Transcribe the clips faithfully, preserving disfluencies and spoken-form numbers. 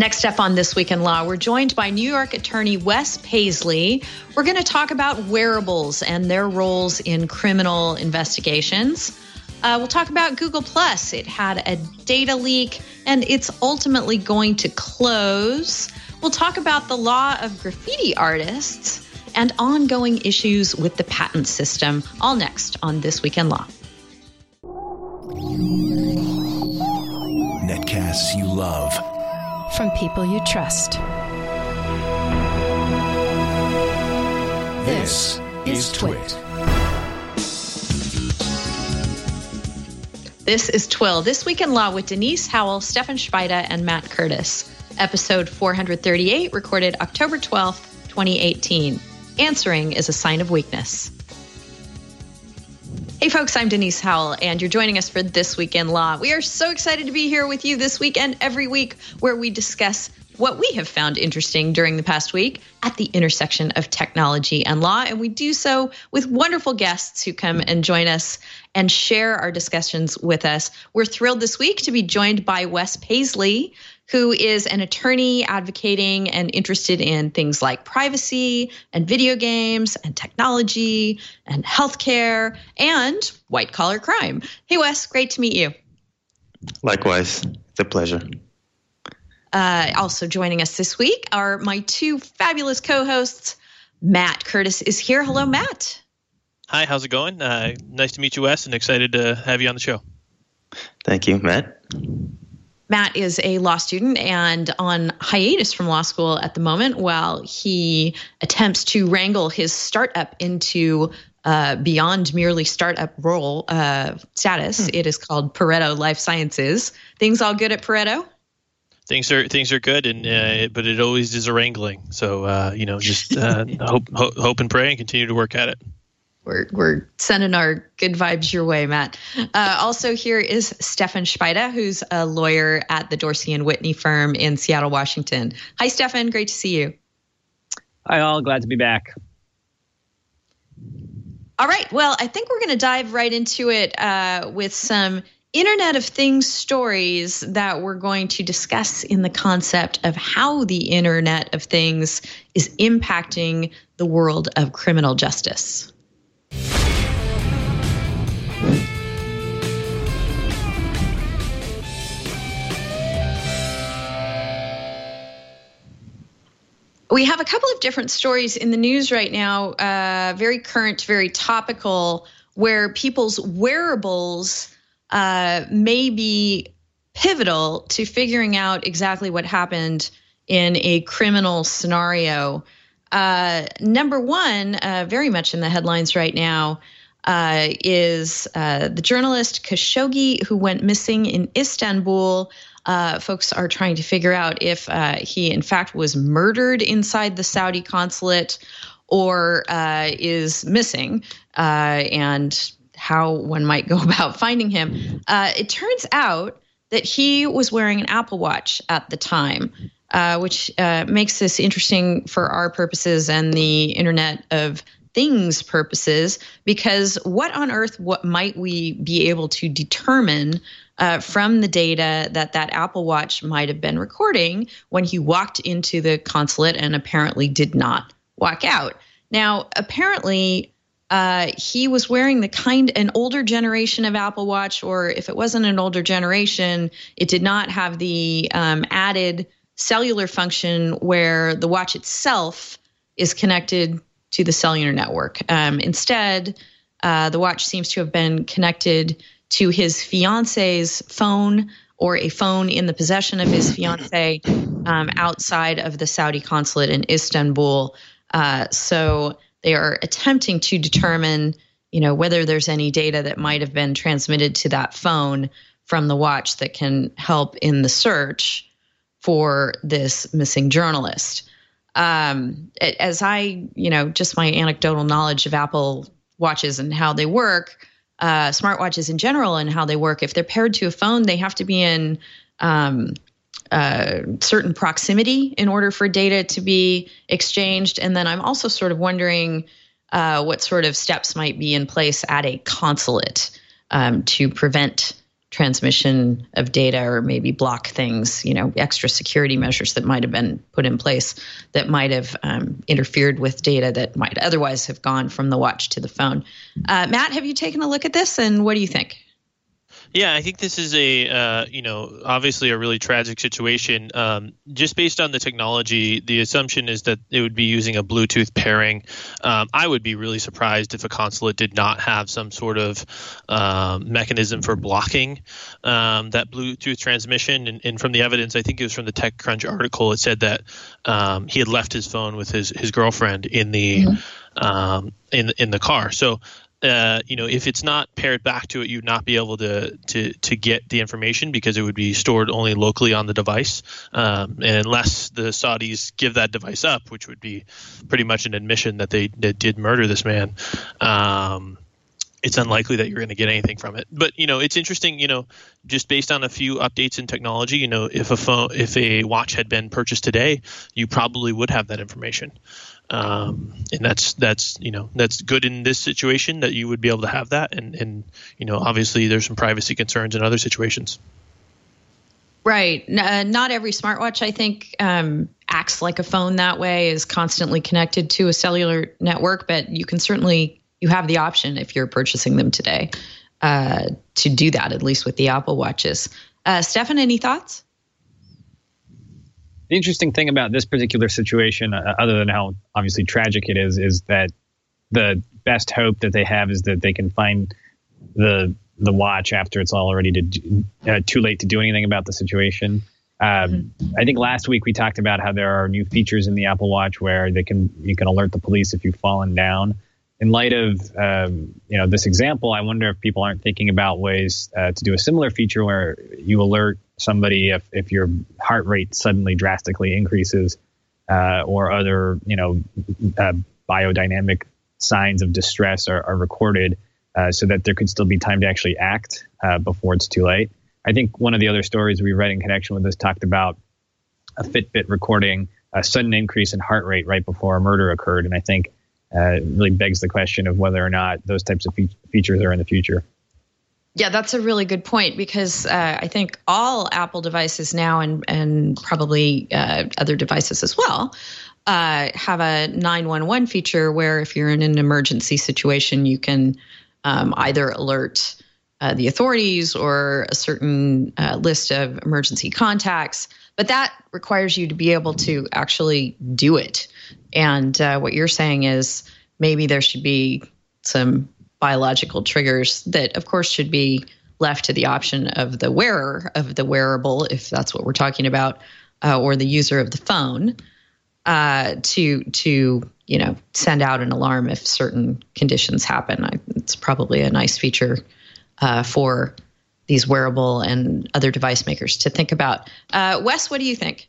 Next up on This Week in Law, we're joined by New York attorney Wes Paisley. We're going to talk about wearables and their roles in criminal investigations. Uh, we'll talk about Google Plus. It had a data leak, and it's ultimately going to close. We'll talk about the law of graffiti artists and ongoing issues with the patent system. All next on This Week in Law. Netcasts you love. From people you trust. This is Twit. This is Twill. This Week in Law with Denise Howell, Stefan Spida, and Matt Curtis. Episode four thirty-eight, recorded October twelfth, twenty eighteen. Answering is a sign of weakness. Hey folks, I'm Denise Howell, and you're joining us for This Week in Law. We are so excited to be here with you this week and every week, where we discuss what we have found interesting during the past week at the intersection of technology and law. And we do so with wonderful guests who come and join us and share our discussions with us. We're thrilled this week to be joined by Wes Paisley, who is an attorney advocating and interested in things like privacy and video games and technology and healthcare and white-collar crime. Hey, Wes, great to meet you. Likewise. It's a pleasure. Uh, also joining us this week are my two fabulous co-hosts. Matt Curtis is here. Hello, Matt. Hi, how's it going? Uh, nice to meet you, Wes, and excited to have you on the show. Thank you, Matt. Matt is a law student and on hiatus from law school at the moment while he attempts to wrangle his startup into uh, beyond merely startup role uh, status. Hmm. It is called Pareto Life Sciences. Things all good at Pareto? Things are things are good, and uh, but it always is a wrangling. So uh, you know, just uh, hope, hope hope and pray and continue to work at it. We're we're sending our good vibes your way, Matt. Uh, also here is Stefan Spida, who's a lawyer at the Dorsey and Whitney firm in Seattle, Washington. Hi, Stefan. Great to see you. Hi, all. Glad to be back. All right. Well, I think we're going to dive right into it uh, with some Internet of Things stories that we're going to discuss in the concept of how the Internet of Things is impacting the world of criminal justice. We have a couple of different stories in the news right now, uh, very current, very topical, where people's wearables uh, may be pivotal to figuring out exactly what happened in a criminal scenario. Uh, number one, uh, very much in the headlines right now, uh, is uh, the journalist Khashoggi, who went missing in Istanbul. Uh, folks are trying to figure out if uh, he, in fact, was murdered inside the Saudi consulate or uh, is missing, uh, and how one might go about finding him. Uh, it turns out that he was wearing an Apple Watch at the time, uh, which uh, makes this interesting for our purposes and the Internet of Things purposes, because what on earth what might we be able to determine uh, from the data that that Apple Watch might have been recording when he walked into the consulate and apparently did not walk out? Now, apparently, uh, he was wearing the kind, an older generation of Apple Watch, or if it wasn't an older generation, it did not have the um, added cellular function where the watch itself is connected to the cellular network. Um, instead, uh, the watch seems to have been connected to his fiance's phone or a phone in the possession of his fiance um, outside of the Saudi consulate in Istanbul. Uh, so they are attempting to determine, you know, whether there's any data that might have been transmitted to that phone from the watch that can help in the search for this missing journalist. Um, as I, you know, just my anecdotal knowledge of Apple Watches and how they work, uh, smartwatches in general and how they work, if they're paired to a phone, they have to be in um, uh, certain proximity in order for data to be exchanged. And then I'm also sort of wondering uh, what sort of steps might be in place at a consulate um, to prevent transmission of data, or maybe block things, you know, extra security measures that might have been put in place that might have um, interfered with data that might otherwise have gone from the watch to the phone. Uh, Matt, have you taken a look at this, and what do you think? Yeah, I think this is a, uh, you know, obviously a really tragic situation. Um, just based on the technology, the assumption is that it would be using a Bluetooth pairing. Um, I would be really surprised if a consulate did not have some sort of um, mechanism for blocking um, that Bluetooth transmission. And, and from the evidence, I think it was from the TechCrunch article, it said that um, he had left his phone with his, his girlfriend in the mm-hmm. um, in in the car. So. Uh, you know, if it's not paired back to it, you'd not be able to to to get the information because it would be stored only locally on the device. Um, and unless the Saudis give that device up, which would be pretty much an admission that they, they did murder this man, um, it's unlikely that you're going to get anything from it. But, you know, it's interesting, you know, just based on a few updates in technology, you know, if a phone, if a watch had been purchased today, you probably would have that information. Um, and that's, that's, you know, that's good in this situation that you would be able to have that. And, and, you know, obviously there's some privacy concerns in other situations. Right. Uh, not every smartwatch, I think, um, acts like a phone that way, is constantly connected to a cellular network, but you can certainly, you have the option if you're purchasing them today uh, to do that, at least with the Apple Watches. Uh, Stefan, any thoughts? The interesting thing about this particular situation, uh, other than how obviously tragic it is, is that the best hope that they have is that they can find the the watch after it's already to do, uh, too late to do anything about the situation. Um, mm-hmm. I think last week we talked about how there are new features in the Apple Watch where they can you can alert the police if you've fallen down. In light of um, you know this example, I wonder if people aren't thinking about ways uh, to do a similar feature where you alert somebody if, if your heart rate suddenly drastically increases uh, or other you know uh, biodynamic signs of distress are, are recorded uh, so that there could still be time to actually act uh, before it's too late. I think one of the other stories we read in connection with this talked about a Fitbit recording a sudden increase in heart rate right before a murder occurred. And I think Uh, it really begs the question of whether or not those types of fe- features are in the future. Yeah, that's a really good point, because uh, I think all Apple devices now, and, and probably uh, other devices as well, uh, have a nine one one feature where if you're in an emergency situation, you can um, either alert uh, the authorities or a certain uh, list of emergency contacts. But that requires you to be able to actually do it. And uh, what you're saying is maybe there should be some biological triggers that, of course, should be left to the option of the wearer of the wearable, if that's what we're talking about, uh, or the user of the phone, uh, to to you know send out an alarm if certain conditions happen. I, it's probably a nice feature uh, for these wearable and other device makers to think about. Uh, Wes, what do you think?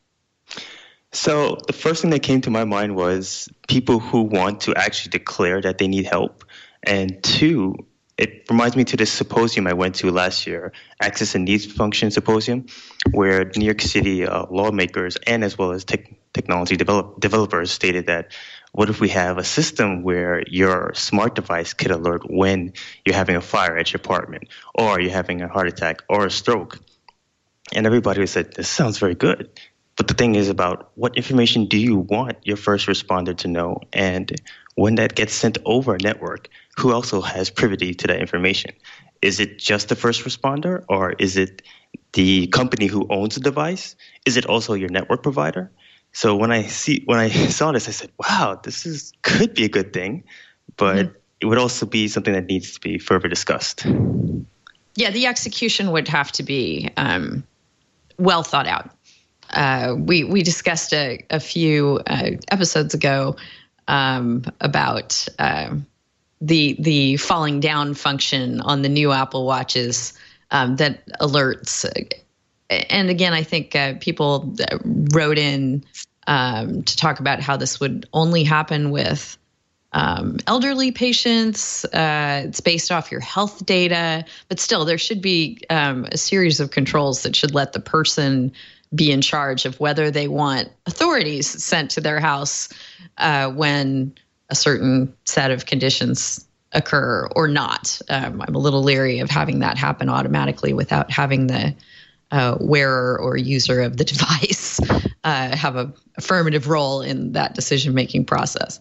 So the first thing that came to my mind was people who want to actually declare that they need help. And two, it reminds me to this symposium I went to last year, Access and Needs Function Symposium, where New York City uh, lawmakers and as well as tech technology develop developers stated that what if we have a system where your smart device could alert when you're having a fire at your apartment, or you're having a heart attack or a stroke? And everybody said, this sounds very good. But the thing is about what information do you want your first responder to know? And when that gets sent over a network, who also has privity to that information? Is it just the first responder, or is it the company who owns the device? Is it also your network provider? So when I see when I saw this, I said, wow, this is could be a good thing, but mm-hmm. it would also be something that needs to be further discussed. Yeah, the execution would have to be um, well thought out. Uh, we we discussed a, a few uh, episodes ago um, about uh, the the falling down function on the new Apple Watches um, that alerts. And again, I think uh, people wrote in um, to talk about how this would only happen with um, elderly patients. Uh, it's based off your health data, but still, there should be um, a series of controls that should let the person be in charge of whether they want authorities sent to their house uh, when a certain set of conditions occur or not. Um, I'm a little leery of having that happen automatically without having the uh, wearer or user of the device uh, have a affirmative role in that decision-making process.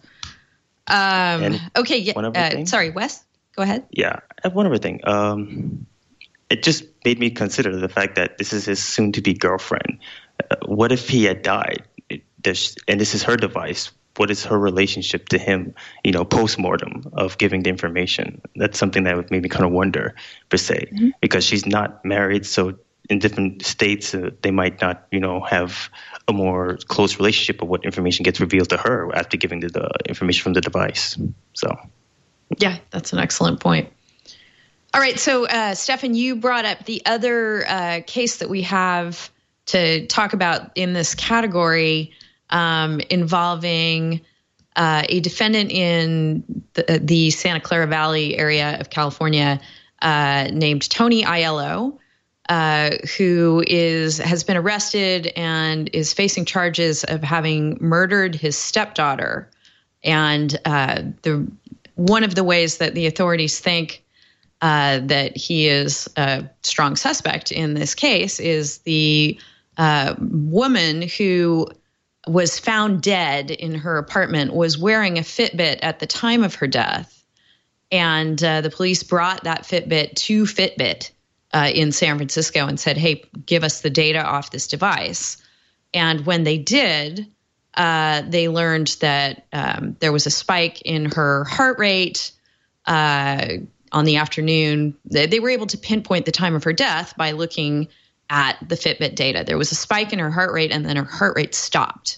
Um, okay. Yeah. Uh, sorry, Wes, go ahead. Yeah. I have one other thing. Um, it just made me consider the fact that this is his soon-to-be girlfriend. Uh, what if he had died? It, and this is her device. What is her relationship to him, you know, post-mortem of giving the information? That's something that would make me kind of wonder, per se, mm-hmm. because she's not married. So in different states, uh, they might not, you know, have a more close relationship of what information gets revealed to her after giving the, the information from the device. So, yeah, that's an excellent point. All right. So, uh, Stefan, you brought up the other uh, case that we have to talk about in this category um, involving uh, a defendant in the, the Santa Clara Valley area of California uh, named Tony Aiello, uh, who is has been arrested and is facing charges of having murdered his stepdaughter. And uh, the one of the ways that the authorities think uh, that he is a strong suspect in this case is the uh, woman who was found dead in her apartment was wearing a Fitbit at the time of her death. And uh, the police brought that Fitbit to Fitbit uh, in San Francisco and said, hey, give us the data off this device. And when they did, uh, they learned that um, there was a spike in her heart rate uh, on the afternoon. They, they were able to pinpoint the time of her death by looking at the Fitbit data. There was a spike in her heart rate, and then her heart rate stopped.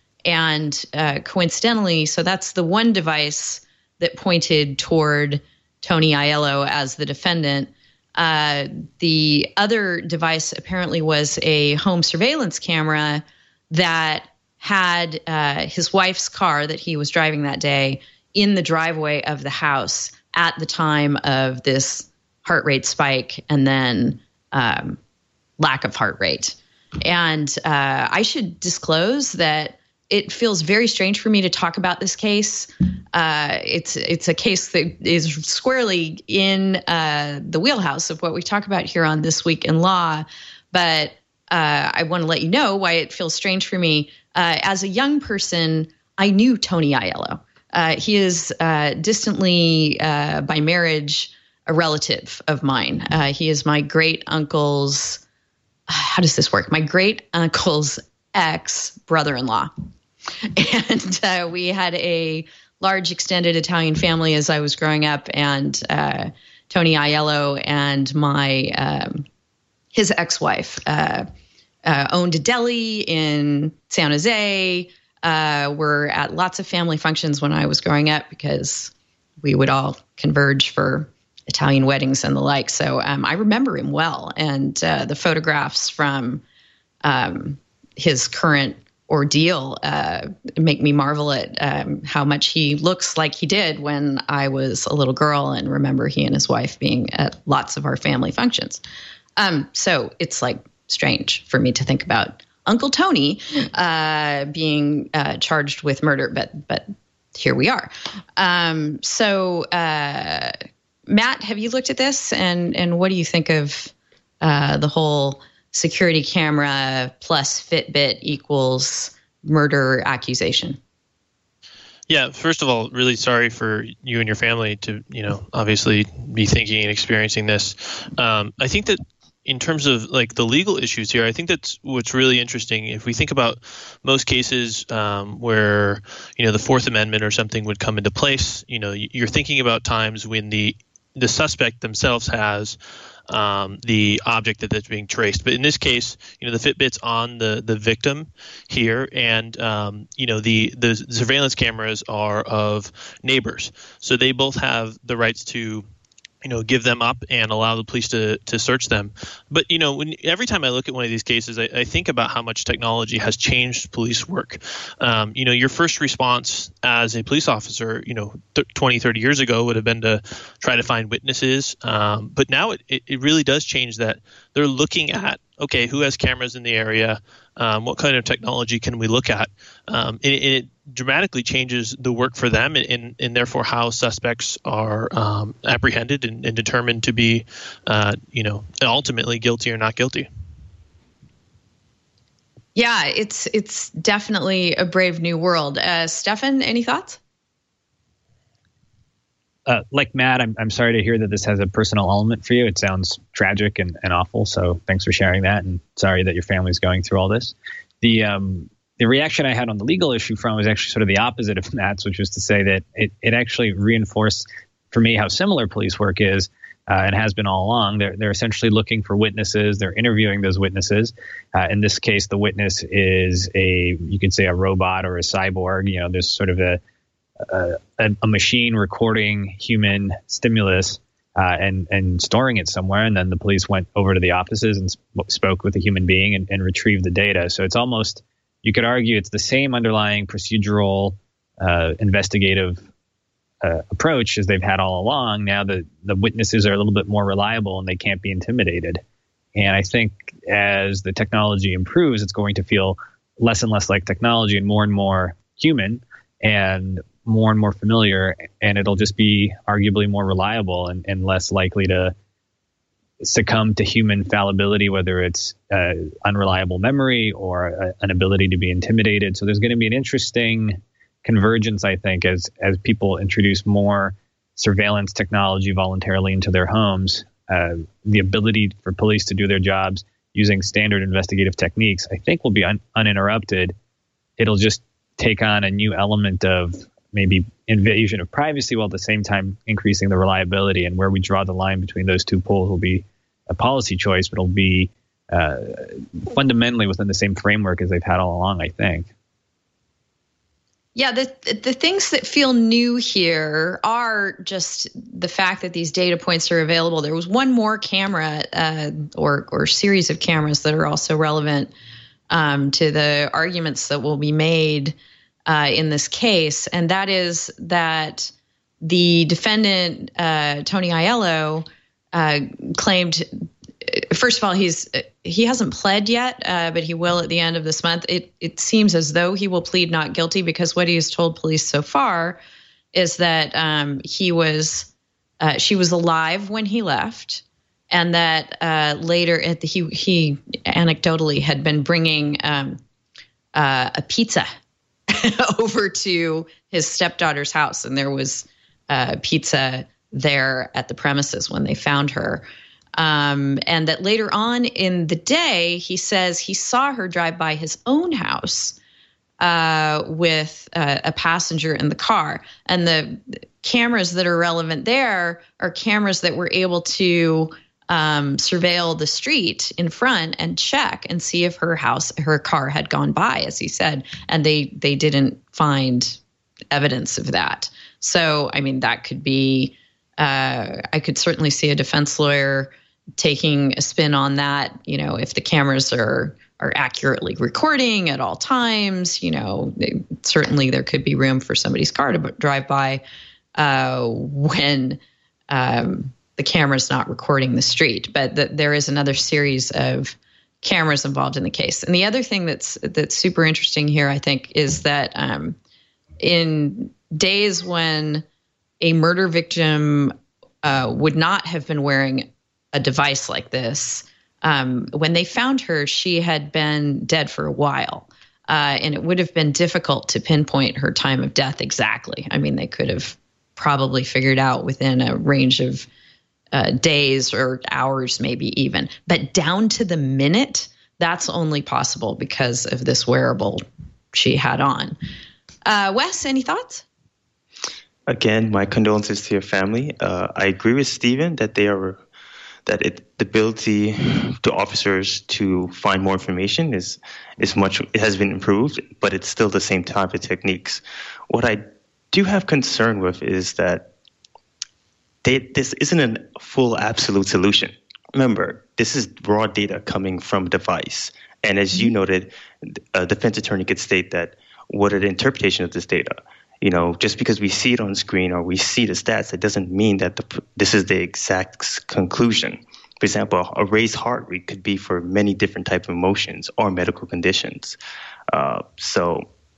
And uh, coincidentally, so that's the one device that pointed toward Tony Aiello as the defendant. Uh, the other device apparently was a home surveillance camera that had uh, his wife's car that he was driving that day in the driveway of the house at the time of this heart rate spike and then um, lack of heart rate. And uh, I should disclose that it feels very strange for me to talk about this case. Uh, it's it's a case that is squarely in uh, the wheelhouse of what we talk about here on This Week in Law. But uh, I want to let you know why it feels strange for me. Uh, as a young person, I knew Tony Aiello. Uh, he is uh, distantly, uh, by marriage, a relative of mine. Uh, he is my great uncle's, how does this work? My great uncle's ex-brother-in-law. And uh, we had a large extended Italian family as I was growing up, and uh, Tony Aiello and my um, his ex-wife uh, uh, owned a deli in San Jose. Uh, were at lots of family functions when I was growing up because we would all converge for Italian weddings and the like. So um, I remember him well, and uh, the photographs from um, his current ordeal uh, make me marvel at um, how much he looks like he did when I was a little girl and remember he and his wife being at lots of our family functions. Um, so it's like strange for me to think about Uncle Tony uh, being uh, charged with murder, but but here we are. Um, so uh, Matt, have you looked at this, and and what do you think of uh, the whole security camera plus Fitbit equals murder accusation? Yeah, first of all, really sorry for you and your family to, you know, obviously be thinking and experiencing this. Um, I think that in terms of like the legal issues here, I think that's what's really interesting. If we think about most cases um, where, you know, the Fourth Amendment or something would come into place, you know, you're thinking about times when the the suspect themselves has um, the object that that's being traced. But in this case, you know, the Fitbit's on the, the victim here, and, um, you know, the, the surveillance cameras are of neighbors. So they both have the rights to, you know, give them up and allow the police to, to search them. But, you know, when every time I look at one of these cases, I, I think about how much technology has changed police work. Um, you know, your first response as a police officer, you know, th- twenty, thirty years ago would have been to try to find witnesses. Um, but now it, it, it really does change that. They're looking at, okay, who has cameras in the area? Um, what kind of technology can we look at? Um, and, and it dramatically changes the work for them, and, and, and therefore how suspects are um, apprehended and, and determined to be, uh, you know, ultimately guilty or not guilty. Yeah, it's it's definitely a brave new world. Uh, Stefan, any thoughts? Uh, like Matt, I'm I'm sorry to hear that this has a personal element for you. It sounds tragic and, and awful. So thanks for sharing that, and sorry that your family's going through all this. The um the reaction I had on the legal issue from was actually sort of the opposite of Matt's, which was to say that it it actually reinforced for me how similar police work is, uh, and has been all along. They're they're essentially looking for witnesses. They're interviewing those witnesses. Uh, in this case, the witness is a you could say a robot or a cyborg. You know, there's sort of a a, a machine recording human stimulus uh, and and storing it somewhere, and then the police went over to the offices and sp- spoke with a human being and, and retrieved the data. So it's almost, you could argue, it's the same underlying procedural uh, investigative uh, approach as they've had all along. Now the the witnesses are a little bit more reliable and they can't be intimidated. And I think as the technology improves, it's going to feel less and less like technology and more and more human, and more and more familiar, and it'll just be arguably more reliable and, and less likely to succumb to human fallibility, whether it's uh, unreliable memory or a, an ability to be intimidated. So there's going to be an interesting convergence, I think, as as people introduce more surveillance technology voluntarily into their homes. Uh, the ability for police to do their jobs using standard investigative techniques, I think, will be un- uninterrupted. It'll just take on a new element of maybe invasion of privacy while at the same time increasing the reliability. And where we draw the line between those two poles will be a policy choice, but it'll be uh, fundamentally within the same framework as they've had all along, I think. Yeah, the the things that feel new here are just the fact that these data points are available. There was one more camera uh, or or series of cameras that are also relevant um, to the arguments that will be made Uh, in this case, and that is that the defendant, uh, Tony Aiello, uh, claimed, first of all, he's he hasn't pled yet, uh, but he will at the end of this month. It it seems as though he will plead not guilty, because what he has told police so far is that um, he was uh, she was alive when he left, and that uh, later at the, he he anecdotally had been bringing um, uh, a pizza over to his stepdaughter's house, and there was uh, pizza there at the premises when they found her. Um, and that later on in the day, he says he saw her drive by his own house uh, with uh, a passenger in the car. And the cameras that are relevant there are cameras that were able to um, surveil the street in front and check and see if her house, her car had gone by, as he said, and they they didn't find evidence of that. So, I mean, that could be, uh, I could certainly see a defense lawyer taking a spin on that. You know, if the cameras are are accurately recording at all times, you know, they, certainly there could be room for somebody's car to drive by uh, when um, the camera's not recording the street. But the, there is another series of cameras involved in the case. And the other thing that's that's super interesting here, I think, is that um, in days when a murder victim uh, would not have been wearing a device like this, um, when they found her, she had been dead for a while. Uh, and it would have been difficult to pinpoint her time of death exactly. I mean, they could have probably figured out within a range of uh, days or hours, maybe even. But down to the minute, that's only possible because of this wearable she had on. Uh, Wes, any thoughts? Again, my condolences to your family. Uh, I agree with Stephen that they are that it, the ability to officers to find more information is is much it has been improved, but it's still the same type of techniques. What I do have concern with is that they, this isn't a full absolute solution. Remember, this is raw data coming from a device, and as you noted, a defense attorney could state that what are the interpretation of this data? You know, just because we see it on screen or we see the stats, it doesn't mean that the, this is the exact conclusion. For example, a raised heart rate could be for many different types of emotions or medical conditions. Uh, so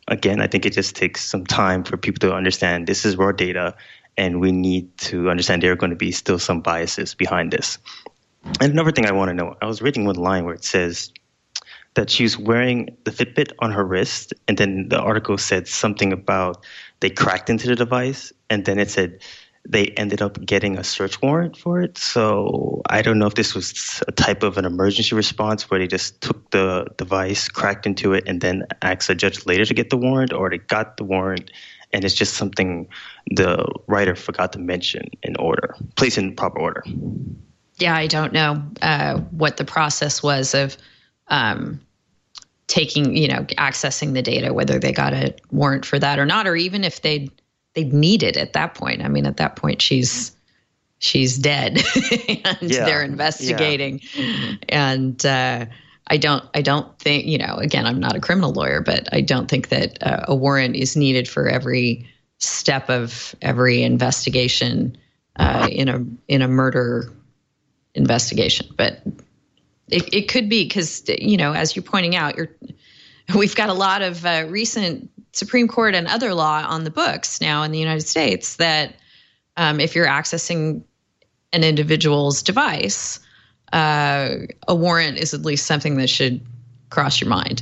again, I think it just takes some time for people to understand this is raw data, and we need to understand there are going to be still some biases behind this. And another thing I want to know, I was reading one line where it says that she was wearing the Fitbit on her wrist, and then the article said something about they cracked into the device, and then it said they ended up getting a search warrant for it. So I don't know if this was a type of an emergency response where they just took the device, cracked into it, and then asked a judge later to get the warrant, or they got the warrant and it's just something the writer forgot to mention in order, place in proper order. Yeah, I don't know uh, what the process was of um, taking, you know, accessing the data, whether they got a warrant for that or not, or even if they'd they'd need it at that point. I mean, at that point, she's she's dead, and yeah. they're investigating. Yeah. And uh, I don't I don't think, you know, again, I'm not a criminal lawyer, but I don't think that uh, a warrant is needed for every step of every investigation uh, in a in a murder investigation. But it, it could be because, you know, as you're pointing out, you're we've got a lot of uh, recent Supreme Court and other law on the books now in the United States that um, if you're accessing an individual's device, uh, a warrant is at least something that should cross your mind.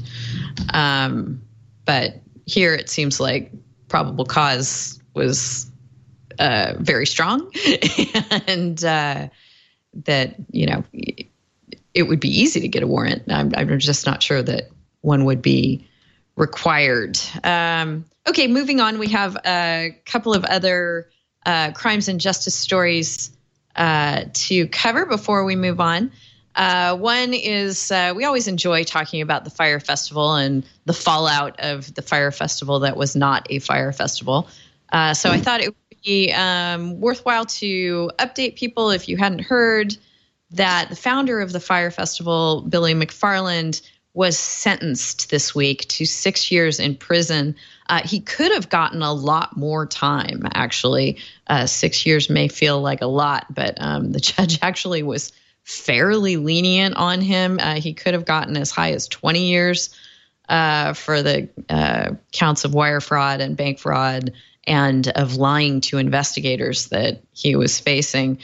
Um, but here it seems like probable cause was uh, very strong and uh, that, you know, it would be easy to get a warrant. I'm, I'm just not sure that one would be required. Um, okay, moving on. We have a couple of other uh, crimes and justice stories uh, to cover before we move on. Uh, one is uh, we always enjoy talking about the Fyre Festival and the fallout of the Fyre Festival that was not a Fyre Festival. Uh, so I thought it would be um, worthwhile to update people if you hadn't heard that the founder of the Fyre Festival, Billy McFarland, was sentenced this week to six years in prison. Uh, he could have gotten a lot more time, actually. Uh, six years may feel like a lot, but um, the judge actually was fairly lenient on him. Uh, he could have gotten as high as twenty years uh, for the uh, counts of wire fraud and bank fraud and of lying to investigators that he was facing.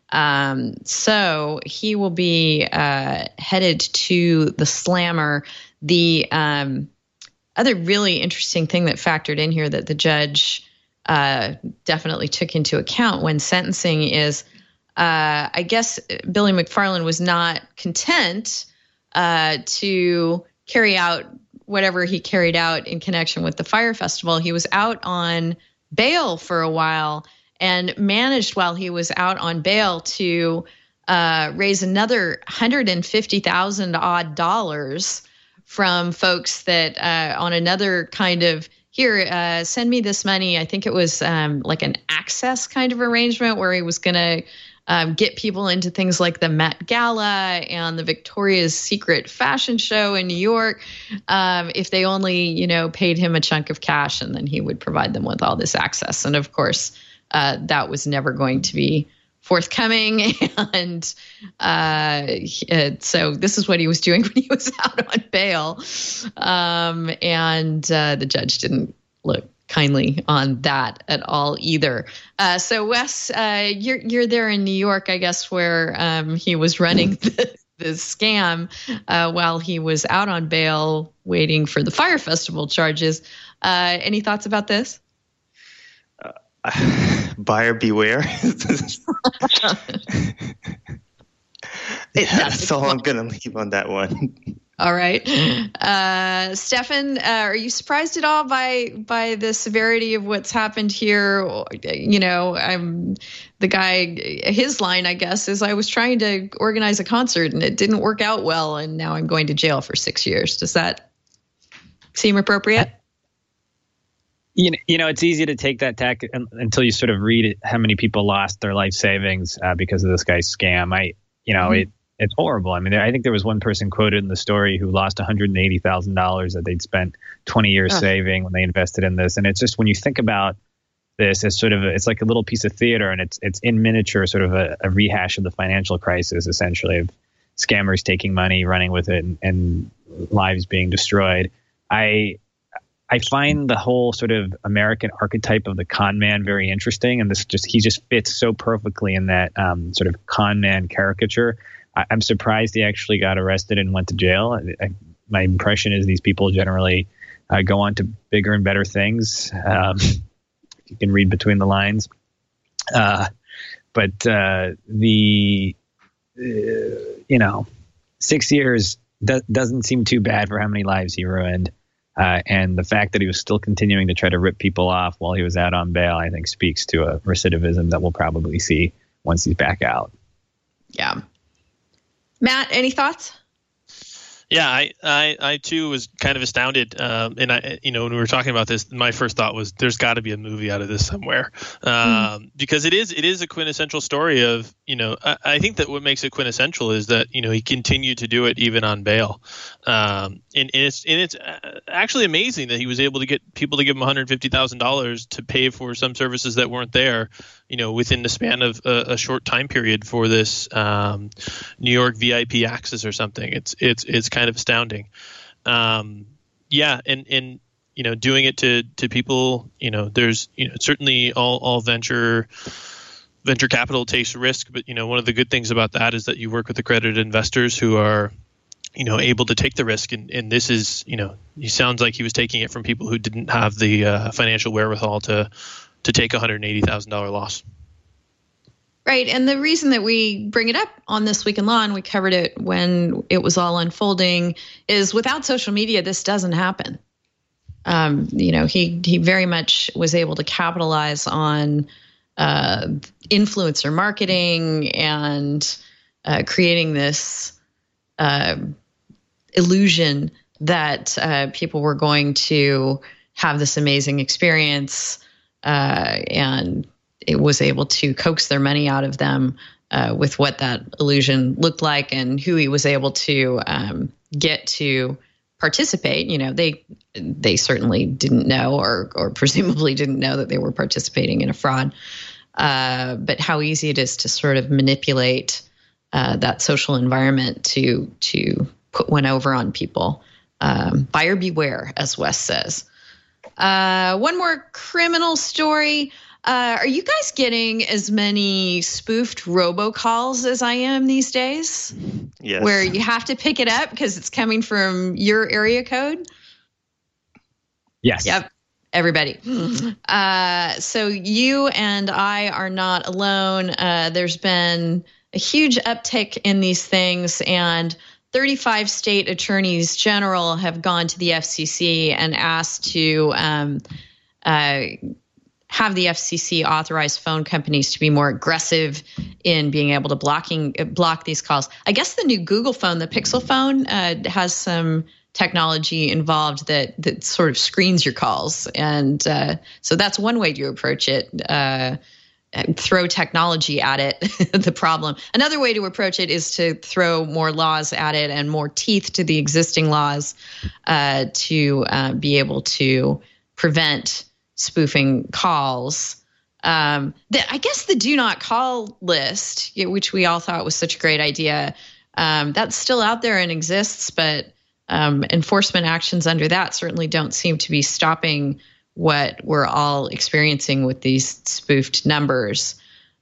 Um, so he will be uh, headed to the Slammer. The um, other really interesting thing that factored in here that the judge uh, definitely took into account when sentencing is, uh, I guess Billy McFarland was not content uh, to carry out whatever he carried out in connection with the Fyre Festival. He was out on bail for a while and managed while he was out on bail to uh, raise another one hundred fifty thousand odd dollars from folks that uh, on another kind of, here, uh, send me this money. I think it was um, like an access kind of arrangement where he was going to um, get people into things like the Met Gala and the Victoria's Secret fashion show in New York um, if they only, you know, paid him a chunk of cash, and then he would provide them with all this access. And of course, Uh, that was never going to be forthcoming. And uh, he, so this is what he was doing when he was out on bail. Um, and uh, the judge didn't look kindly on that at all either. Uh, so Wes, uh, you're, you're there in New York, I guess, where um, he was running the, the scam uh, while he was out on bail waiting for the Fyre Festival charges. Uh, any thoughts about this? Buyer beware. Yeah, that's all I'm going to leave on that one. All right. Uh, Stefan, uh, are you surprised at all by by the severity of what's happened here? You know, I'm the guy, his line, I guess, is I was trying to organize a concert and it didn't work out well, and now I'm going to jail for six years. Does that seem appropriate? You know, you know, it's easy to take that tack until you sort of read how many people lost their life savings uh, because of this guy's scam. I, you know, mm-hmm. it it's horrible. I mean, there, I think there was one person quoted in the story who lost one hundred eighty thousand dollars that they'd spent twenty years oh. saving when they invested in this. And it's just when you think about this, it's sort of a, it's like a little piece of theater, and it's it's in miniature, sort of a, a rehash of the financial crisis, essentially, of scammers taking money, running with it, and, and lives being destroyed. I. I find the whole sort of American archetype of the con man very interesting, and this just he just fits so perfectly in that um, sort of con man caricature. I, I'm surprised he actually got arrested and went to jail. I, I, my impression is these people generally uh, go on to bigger and better things. Um, you can read between the lines, uh, but uh, the uh, you know six years do- doesn't seem too bad for how many lives he ruined. Uh, and the fact that he was still continuing to try to rip people off while he was out on bail, I think, speaks to a recidivism that we'll probably see once he's back out. Yeah. Matt, any thoughts? Yeah, I, I, I too was kind of astounded. Um, and I, you know, when we were talking about this, my first thought was, "There's got to be a movie out of this somewhere," um, mm. because it is, it is a quintessential story of, you know, I, I think that what makes it quintessential is that, you know, he continued to do it even on bail, um, and, and it's, and it's actually amazing that he was able to get people to give him one hundred fifty thousand dollars to pay for some services that weren't there, you know, within the span of a, a short time period for this um, New York V I P access or something. It's, it's, it's kind of astounding. Um, yeah. And, and, you know, doing it to, to people, you know, there's, you know, certainly all, all venture, venture capital takes risk, but, you know, one of the good things about that is that you work with accredited investors who are, you know, able to take the risk. And, and this is, you know, he sounds like he was taking it from people who didn't have the uh, financial wherewithal to, to take a one hundred eighty thousand dollars loss. Right. And the reason that we bring it up on This Week in Law, and we covered it when it was all unfolding, is without social media, this doesn't happen. Um, you know, he he very much was able to capitalize on uh, influencer marketing and uh, creating this uh, illusion that uh, people were going to have this amazing experience, uh, and it was able to coax their money out of them uh, with what that illusion looked like and who he was able to um, get to participate. You know, they they certainly didn't know, or or presumably didn't know that they were participating in a fraud. Uh, but how easy it is to sort of manipulate uh, that social environment to to put one over on people. Um, buyer beware, as Wes says. Uh, one more criminal story. Uh, are you guys getting as many spoofed robocalls as I am these days? Yes. Where you have to pick it up because it's coming from your area code? Yes. Yep. Everybody. Uh, so you and I are not alone. Uh, there's been a huge uptick in these things, and thirty-five state attorneys general have gone to the F C C and asked to um, uh, have the F C C authorize phone companies to be more aggressive in being able to blocking block these calls. I guess the new Google phone, the Pixel phone, uh, has some technology involved that that sort of screens your calls, and uh, so that's one way to approach it. Uh, throw technology at it, the problem. Another way to approach it is to throw more laws at it and more teeth to the existing laws uh, to uh, be able to prevent spoofing calls. Um, the, I guess the do not call list, which we all thought was such a great idea, um, that's still out there and exists, but um, enforcement actions under that certainly don't seem to be stopping what we're all experiencing with these spoofed numbers.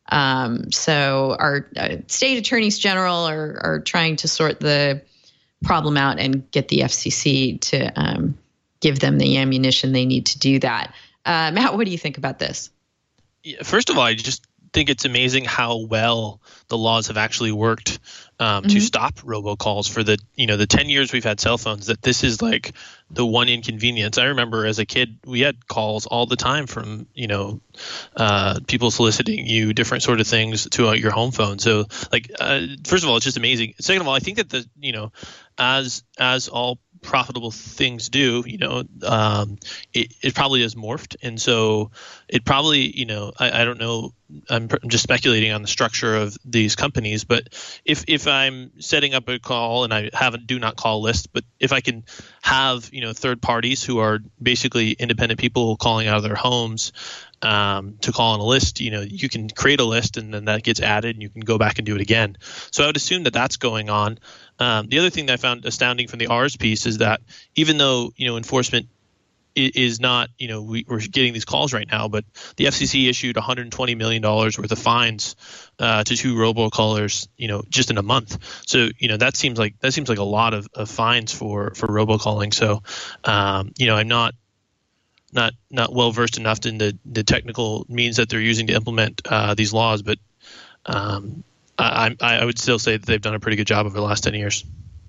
Um, so our uh, state attorneys general are, are trying to sort the problem out and get the F C C to um, give them the ammunition they need to do that. Uh, Matt, what do you think about this? Yeah, first of all, I just think it's amazing how well the laws have actually worked um, mm-hmm. to stop robocalls for the, you know, the ten years we've had cell phones, that this is like the one inconvenience. I remember as a kid, we had calls all the time from, you know, uh, people soliciting you different sort of things to uh, your home phone. So like, uh, first of all, it's just amazing. Second of all, I think that the, you know, as, as all profitable things do, you know, um, it, it probably has morphed. And so it probably, you know, I, I don't know, I'm, I'm just speculating on the structure of these companies, but if, if I'm setting up a call and I have a do not call list, but if I can have, you know, third parties who are basically independent people calling out of their homes um, to call on a list, you know, you can create a list and then that gets added and you can go back and do it again. So I would assume that that's going on. Um, the other thing that I found astounding from the Ours piece is that even though, you know, enforcement is not, you know, we, we're getting these calls right now, but the F C C issued one hundred twenty million dollars worth of fines uh, to two robocallers, you know, just in a month. So, you know, that seems like that seems like a lot of, of fines for for robocalling. So, um, you know, I'm not not not well versed enough in the the technical means that they're using to implement uh, these laws, but um, I, I would still say that they've done a pretty good job over the last ten years.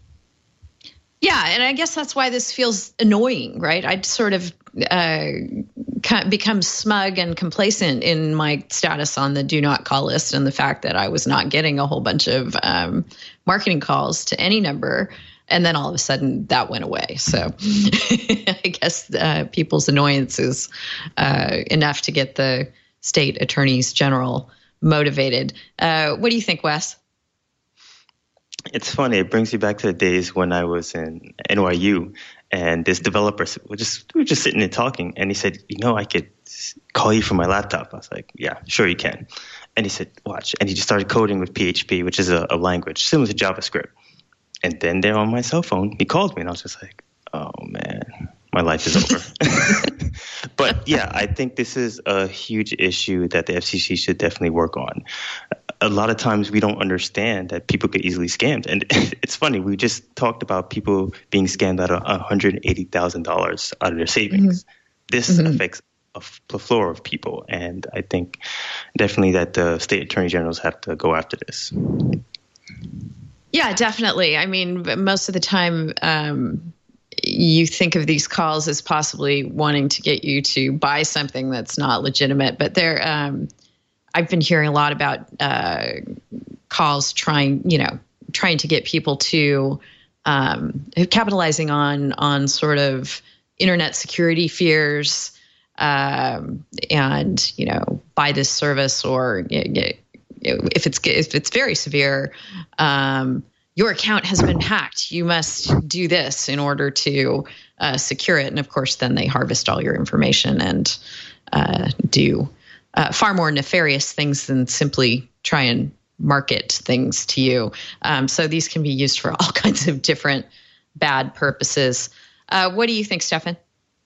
Yeah, and I guess that's why this feels annoying, right? I'd sort of uh, become smug and complacent in my status on the do not call list, and the fact that I was not getting a whole bunch of um, marketing calls to any number, and then all of a sudden that went away. So I guess uh, people's annoyance is uh, enough to get the state attorneys general motivated. Uh, what do you think, Wes? It's funny. It brings you back to the days when I was in N Y U, and this developer was just we were just sitting and talking, and he said, "You know, I could call you from my laptop." I was like, "Yeah, sure you can." And he said, "Watch," and he just started coding with P H P, which is a, a language similar to JavaScript. And then there on my cell phone, he called me, and I was just like, "Oh man, my life is over." But yeah, I think this is a huge issue that the F C C should definitely work on. A lot of times we don't understand that people get easily scammed. And it's funny, we just talked about people being scammed out of one hundred eighty thousand dollars out of their savings. Mm-hmm. This mm-hmm. affects a plethora of people. And I think definitely that the state attorney generals have to go after this. Yeah, definitely. I mean, most of the time, um, you think of these calls as possibly wanting to get you to buy something that's not legitimate, but they're, um, I've been hearing a lot about uh, calls trying, you know, trying to get people to um, capitalizing on on sort of internet security fears, um, and you know, buy this service, or if it's if it's very severe, um, your account has been hacked. You must do this in order to uh, secure it, and of course, then they harvest all your information and uh, do. Uh, far more nefarious things than simply try and market things to you. Um, so these can be used for all kinds of different bad purposes. Uh, what do you think, Stefan?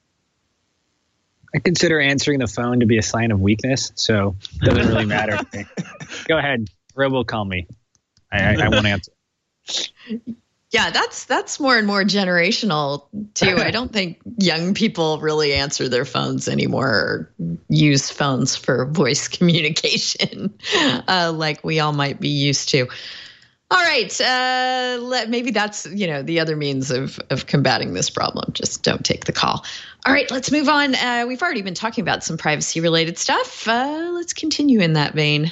I consider answering the phone to be a sign of weakness, so it doesn't really matter to me. Go ahead, robocall me. I, I, I won't answer. Yeah, that's that's more and more generational too. I don't think young people really answer their phones anymore or use phones for voice communication uh, like we all might be used to. All right, uh, let, maybe that's you know the other means of of combating this problem. Just don't take the call. All right, let's move on. Uh, we've already been talking about some privacy related stuff. Uh, let's continue in that vein.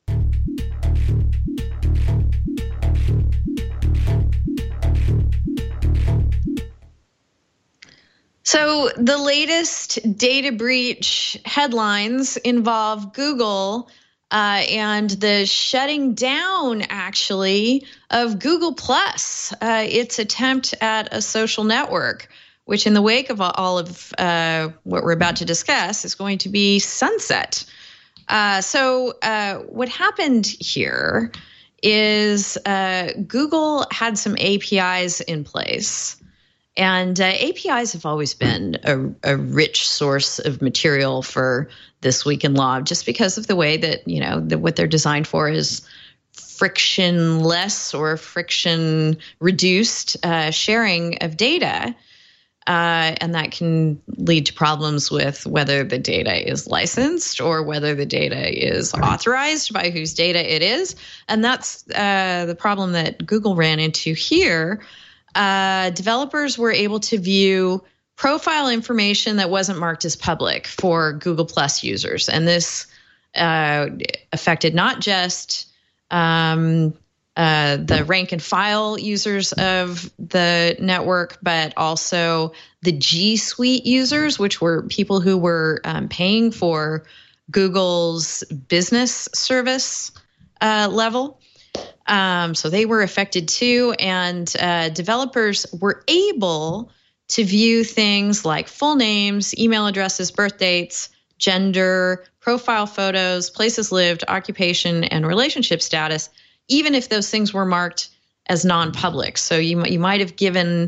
So the latest data breach headlines involve Google uh, and the shutting down, actually, of Google Plus, uh, its attempt at a social network, which in the wake of all of uh, what we're about to discuss is going to be sunset. Uh, so uh, what happened here is uh, Google had some A P Is in place. And uh, A P Is have always been a, a rich source of material for This Week in Law, just because of the way that, you know, the, what they're designed for is frictionless or friction reduced uh, sharing of data. Uh, and that can lead to problems with whether the data is licensed or whether the data is authorized by whose data it is. And that's uh, the problem that Google ran into here. Uh, developers were able to view profile information that wasn't marked as public for Google Plus users. And this uh, affected not just um, uh, the rank and file users of the network, but also the G Suite users, which were people who were um, paying for Google's business service uh, level. Um, so they were affected too, and uh, developers were able to view things like full names, email addresses, birth dates, gender, profile photos, places lived, occupation, and relationship status, even if those things were marked as non-public. So you you might have given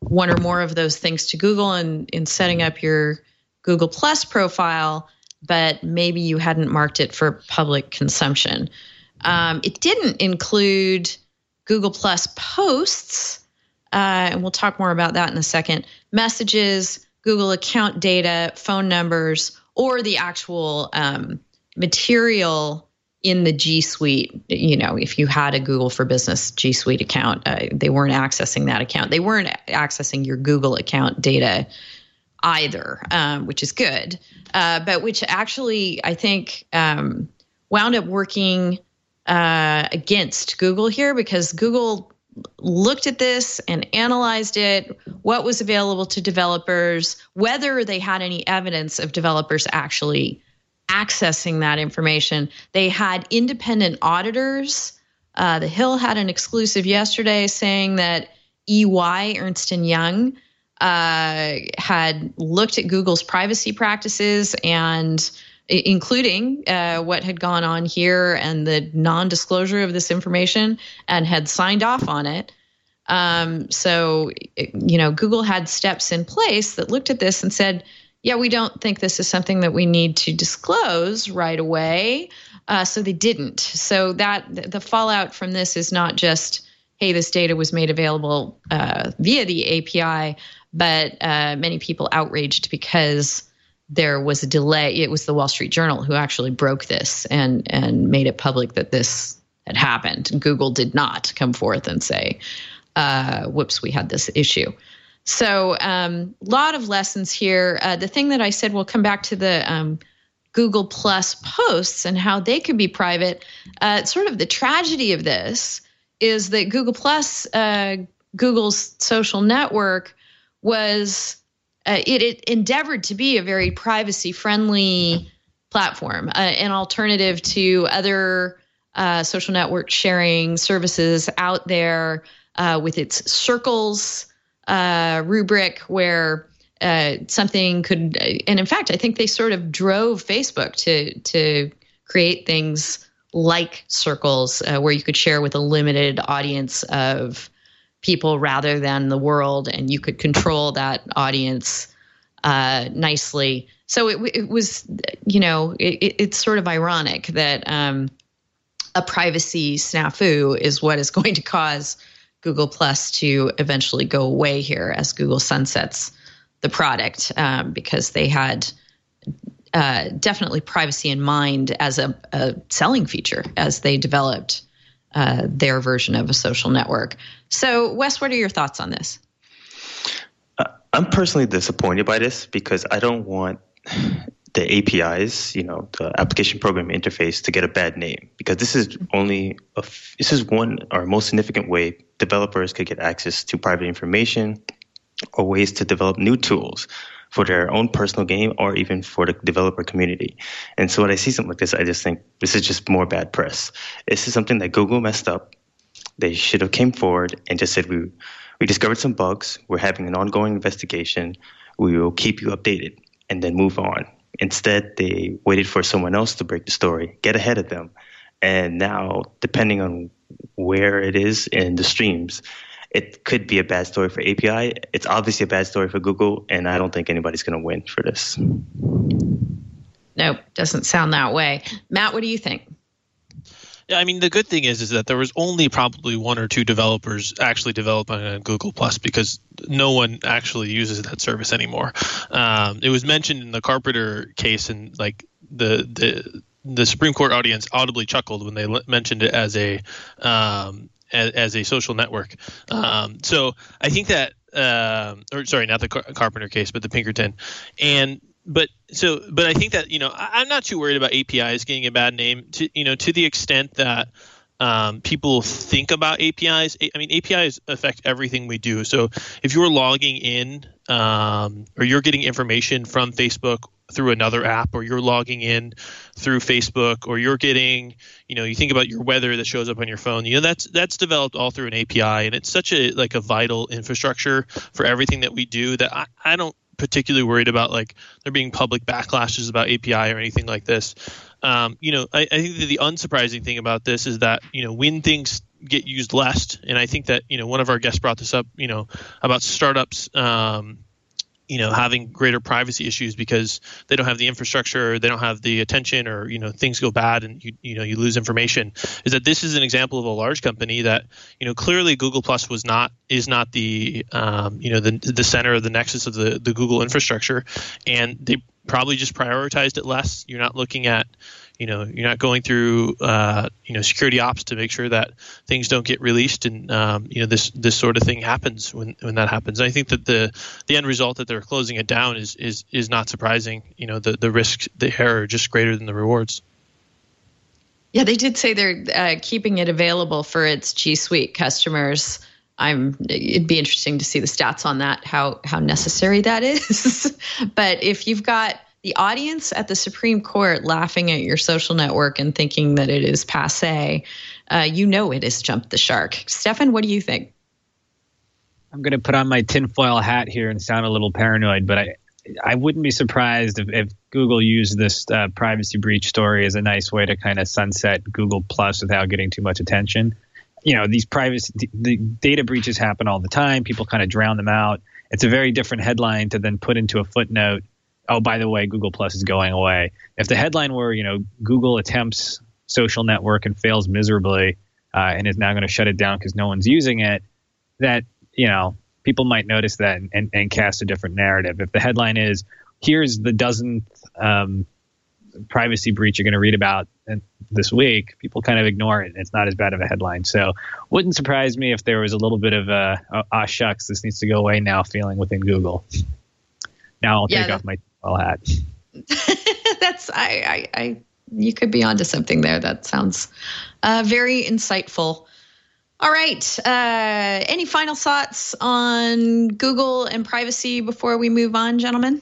one or more of those things to Google in, in setting up your Google Plus profile, but maybe you hadn't marked it for public consumption. Um, it didn't include Google Plus posts, uh, and we'll talk more about that in a second, messages, Google account data, phone numbers, or the actual um, material in the G Suite. You know, if you had a Google for Business G Suite account, uh, they weren't accessing that account. They weren't accessing your Google account data either, um, which is good, uh, but which actually I think um, wound up working uh, against Google here, because Google looked at this and analyzed it, what was available to developers, whether they had any evidence of developers actually accessing that information. They had independent auditors. Uh, the Hill had an exclusive yesterday saying that E Y, Ernst and Young, uh, had looked at Google's privacy practices, and including uh, what had gone on here and the non-disclosure of this information, and had signed off on it. Um, so, you know, Google had steps in place that looked at this and said, yeah, we don't think this is something that we need to disclose right away. Uh, so they didn't. So that the fallout from this is not just, hey, this data was made available uh, via the A P I, but uh, many people outraged because there was a delay. It was the Wall Street Journal who actually broke this and and made it public that this had happened. Google did not come forth and say, uh, whoops, we had this issue. So a um, lot of lessons here. Uh, the thing that I said, we'll come back to the um, Google Plus posts and how they could be private. Uh, sort of the tragedy of this is that Google Plus, uh, Google's social network, was uh, it, it endeavored to be a very privacy-friendly platform, uh, an alternative to other uh, social network sharing services out there, uh, with its circles uh, rubric, where uh, something could, and in fact, I think they sort of drove Facebook to to create things like circles, uh, where you could share with a limited audience of people rather than the world, and you could control that audience uh, nicely. So it, it was, you know, it, it's sort of ironic that um, a privacy snafu is what is going to cause Google Plus to eventually go away here as Google sunsets the product, um, because they had uh, definitely privacy in mind as a, a selling feature as they developed uh, their version of a social network. So, Wes, what are your thoughts on this? Uh, I'm personally disappointed by this because I don't want the A P Is, you know, the application program interface, to get a bad name, because this is only a, this is one or most significant way developers could get access to private information or ways to develop new tools for their own personal game or even for the developer community. And so when I see something like this, I just think this is just more bad press. This is something that Google messed up. They should have came forward and just said, we we discovered some bugs. We're having an ongoing investigation. We will keep you updated, and then move on. Instead, they waited for someone else to break the story, get ahead of them. And now, depending on where it is in the streams, it could be a bad story for A P I. It's obviously a bad story for Google, and I don't think anybody's going to win for this. Nope, doesn't sound that way. Matt, what do you think? Yeah, I mean, the good thing is is that there was only probably one or two developers actually developing on Google Plus, because no one actually uses that service anymore. Um, it was mentioned in the Carpenter case, and like the the the Supreme Court audience audibly chuckled when they l- mentioned it as a um, as, as a social network. Um, so I think that, uh, or sorry, not the Car- Carpenter case, but the Pinkerton, and. But so, but I think that, you know, I, I'm not too worried about A P Is getting a bad name. To you know, to the extent that um, people think about A P Is. I mean, A P Is affect everything we do. So if you're logging in, um, or you're getting information from Facebook through another app, or you're logging in through Facebook, or you're getting, you know, you think about your weather that shows up on your phone. You know, that's that's developed all through an A P I, and it's such a like a vital infrastructure for everything that we do that I, I don't. particularly worried about like there being public backlashes about A P I or anything like this. Um, you know, I, I think that the unsurprising thing about this is that, you know, when things get used less. And I think that, you know, one of our guests brought this up, you know, about startups, um, you know, having greater privacy issues because they don't have the infrastructure, they don't have the attention, or, you know, things go bad and you, you know, you lose information. Is that this is an example of a large company that, you know, clearly Google Plus was not, is not the, um, you know, the the center of the nexus of the, the Google infrastructure. And they probably just prioritized it less. You're not looking at, you know, you're not going through, uh, you know, security ops to make sure that things don't get released, and um, you know, this this sort of thing happens when, when that happens. And I think that the the end result that they're closing it down is is is not surprising. You know, the the risks there are just greater than the rewards. Yeah, they did say they're uh, keeping it available for its G Suite customers. I'm. It'd be interesting to see the stats on that, how how necessary that is. But if you've got the audience at the Supreme Court laughing at your social network and thinking that it is passé, uh, you know it has jumped the shark. Stefan, what do you think? I'm going to put on my tinfoil hat here and sound a little paranoid, but I I wouldn't be surprised if, if Google used this uh, privacy breach story as a nice way to kind of sunset Google Plus without getting too much attention. You know, these privacy the data breaches happen all the time. People kind of drown them out. It's a very different headline to then put into a footnote, oh, by the way, Google Plus is going away. If the headline were, you know, Google attempts social network and fails miserably uh, and is now going to shut it down because no one's using it, that, you know, people might notice that and, and, and cast a different narrative. If the headline is, here's the dozenth um, privacy breach you're going to read about this week, people kind of ignore it. It's not as bad of a headline. So wouldn't surprise me if there was a little bit of a, oh, ah, shucks, this needs to go away now feeling within Google. Now I'll yeah, take that, off my tinfoil hat. That's I, I I you could be onto something there. That sounds uh, very insightful. All right. Uh, any final thoughts on Google and privacy before we move on, gentlemen?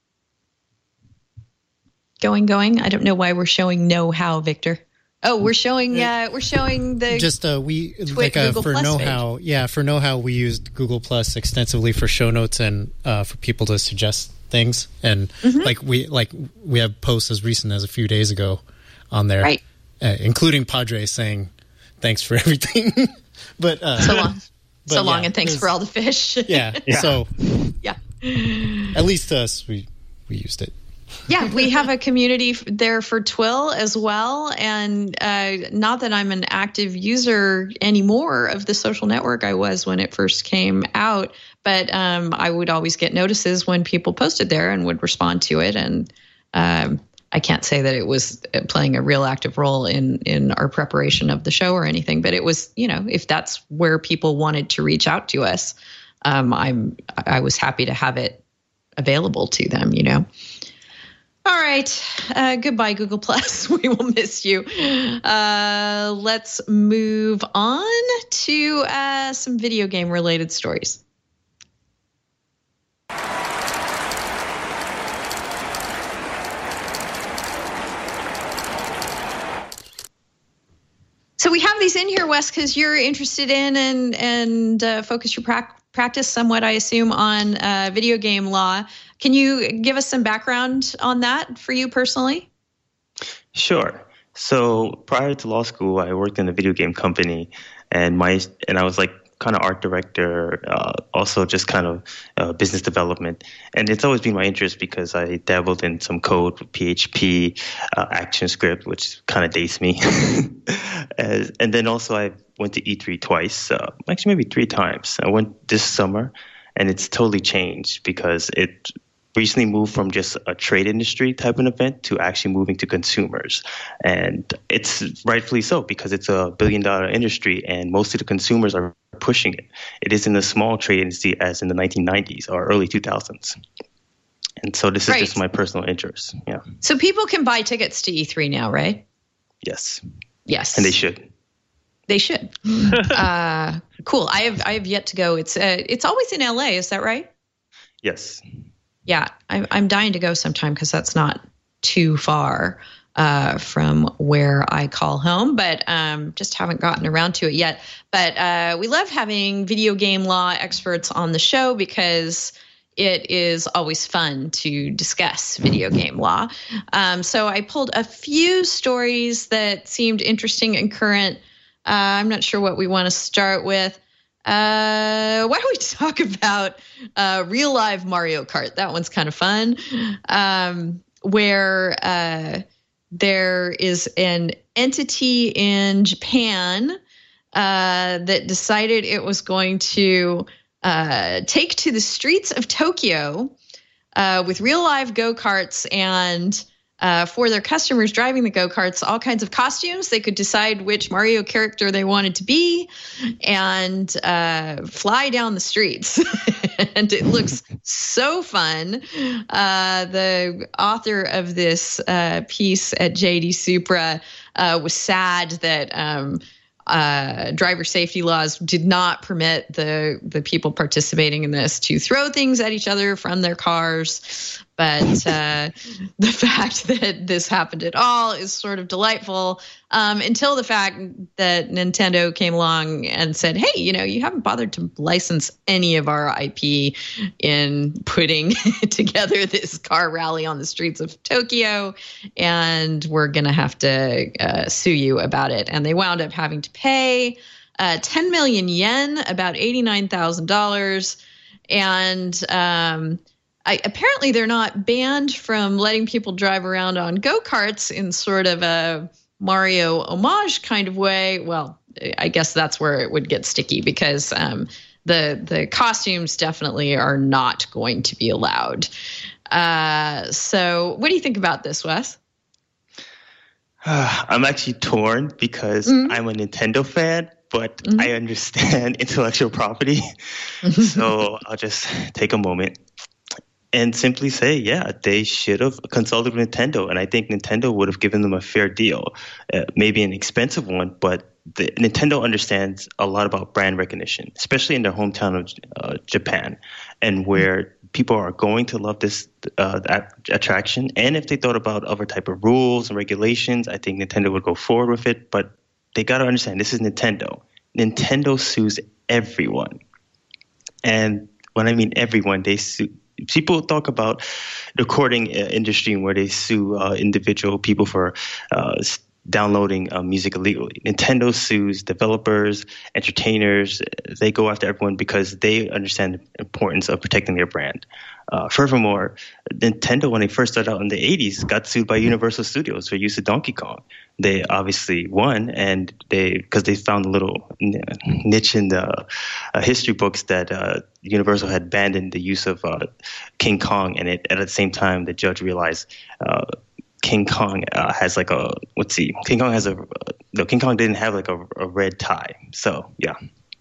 Going, going. I don't know why we're showing know-how, Victor. Oh, we're showing uh, we're showing the just uh, we Twit like uh, Google for Plus know-how. page. Yeah, for know-how, we used Google Plus extensively for show notes and uh, for people to suggest things. And mm-hmm. like we like we have posts as recent as a few days ago on there, right? Uh, including Padre saying thanks for everything. but uh, so long, but, so long, yeah, and thanks for all the fish. yeah, yeah. So yeah, at least to us, we we used it. Yeah, we have a community there for Twill as well. And uh, not that I'm an active user anymore of the social network I was when it first came out, but um, I would always get notices when people posted there and would respond to it. And um, I can't say that it was playing a real active role in, in our preparation of the show or anything, but it was, you know, if that's where people wanted to reach out to us, um, I'm I was happy to have it available to them, you know. All right. Uh, goodbye, Google Plus. We will miss you. Uh, let's move on to uh, some video game related stories. So we have these in here, Wes, because you're interested in and and uh, focus your pra- practice somewhat, I assume, on uh, video game law. Can you give us some background on that for you personally? Sure. So prior to law school, I worked in a video game company, and my and I was like kind of art director, uh, also just kind of uh, business development. And it's always been my interest because I dabbled in some code with P H P, uh, ActionScript, which kind of dates me. As, and then also I went to E three twice, uh, actually maybe three times. I went this summer, and it's totally changed because it recently moved from just a trade industry type of event to actually moving to consumers. And it's rightfully so because it's a billion dollar industry and most of the consumers are pushing it. It isn't a small trade industry as in the nineteen nineties or early two thousands. And so this is right. just my personal interest. Yeah. So people can buy tickets to E three now, right? Yes. Yes. And they should. They should. uh, cool. I have I have yet to go. It's uh, it's always in L A. Is that right? Yes. Yeah, I'm I'm dying to go sometime because that's not too far uh, from where I call home, but um, just haven't gotten around to it yet. But uh, we love having video game law experts on the show because it is always fun to discuss video game law. Um, so I pulled a few stories that seemed interesting and current Uh, I'm not sure what we want to start with. Uh, why don't we talk about uh, real live Mario Kart? That one's kind of fun, um, where uh, there is an entity in Japan uh, that decided it was going to uh, take to the streets of Tokyo uh, with real live go-karts and Uh, for their customers driving the go-karts, all kinds of costumes. They could decide which Mario character they wanted to be and uh, fly down the streets. And it looks so fun. Uh, the author of this uh, piece at J D Supra uh, was sad that um, uh, driver safety laws did not permit the, the people participating in this to throw things at each other from their cars. But uh, the fact that this happened at all is sort of delightful um, until the fact that Nintendo came along and said, hey, you know, you haven't bothered to license any of our I P in putting together this car rally on the streets of Tokyo, and we're going to have to uh, sue you about it. And they wound up having to pay uh, ten million yen, about eighty-nine thousand dollars. And um I, apparently they're not banned from letting people drive around on go-karts in sort of a Mario homage kind of way. Well, I guess that's where it would get sticky because um, the the costumes definitely are not going to be allowed. Uh, so what do you think about this, Wes? Uh, I'm actually torn because mm-hmm. I'm a Nintendo fan, but mm-hmm. I understand intellectual property. So I'll just take a moment and simply say, yeah, they should have consulted with Nintendo. And I think Nintendo would have given them a fair deal, uh, maybe an expensive one, but the, Nintendo understands a lot about brand recognition, especially in their hometown of uh, Japan, and where people are going to love this uh, attraction. And if they thought about other type of rules and regulations, I think Nintendo would go forward with it. But they got to understand, this is Nintendo. Nintendo sues everyone. And when I mean everyone, they sue. People talk about the recording industry where they sue uh, individual people for uh, downloading uh, music illegally. Nintendo sues developers, entertainers. They go after everyone because they understand the importance of protecting their brand. Uh, furthermore, Nintendo, when they first started out in the eighties, got sued by Universal Studios for use of Donkey Kong. They obviously won, and they because they found a little niche in the uh, history books that uh, Universal had abandoned the use of uh, King Kong, and it, at the same time, the judge realized uh, King Kong uh, has like a let's see, King Kong has a no, King Kong didn't have like a, a red tie, so yeah.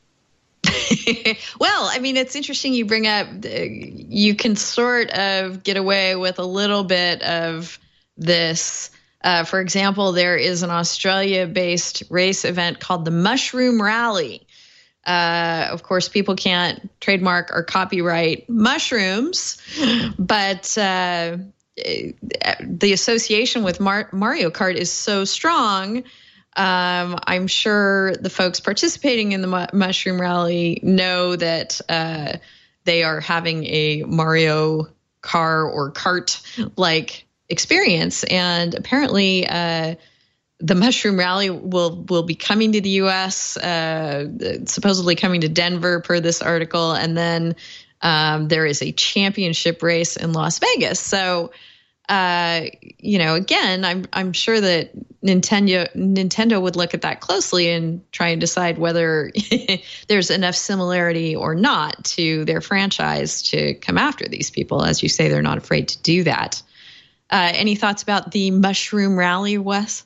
Well, I mean, it's interesting you bring up, uh, you can sort of get away with a little bit of this. Uh, for example, there is an Australia-based race event called the Mushroom Rally. Uh, of course, people can't trademark or copyright mushrooms, but uh, the association with Mar- Mario Kart is so strong. Um, I'm sure the folks participating in the mu- Mushroom Rally know that uh, they are having a Mario car or kart-like experience, and apparently uh, the Mushroom Rally will will be coming to the U S, uh, supposedly coming to Denver per this article, and then um, there is a championship race in Las Vegas. So. Uh, you know, again, I'm I'm sure that Nintendo Nintendo would look at that closely and try and decide whether there's enough similarity or not to their franchise to come after these people. As you say, they're not afraid to do that. Uh, any thoughts about the Mushroom Rally, Wes?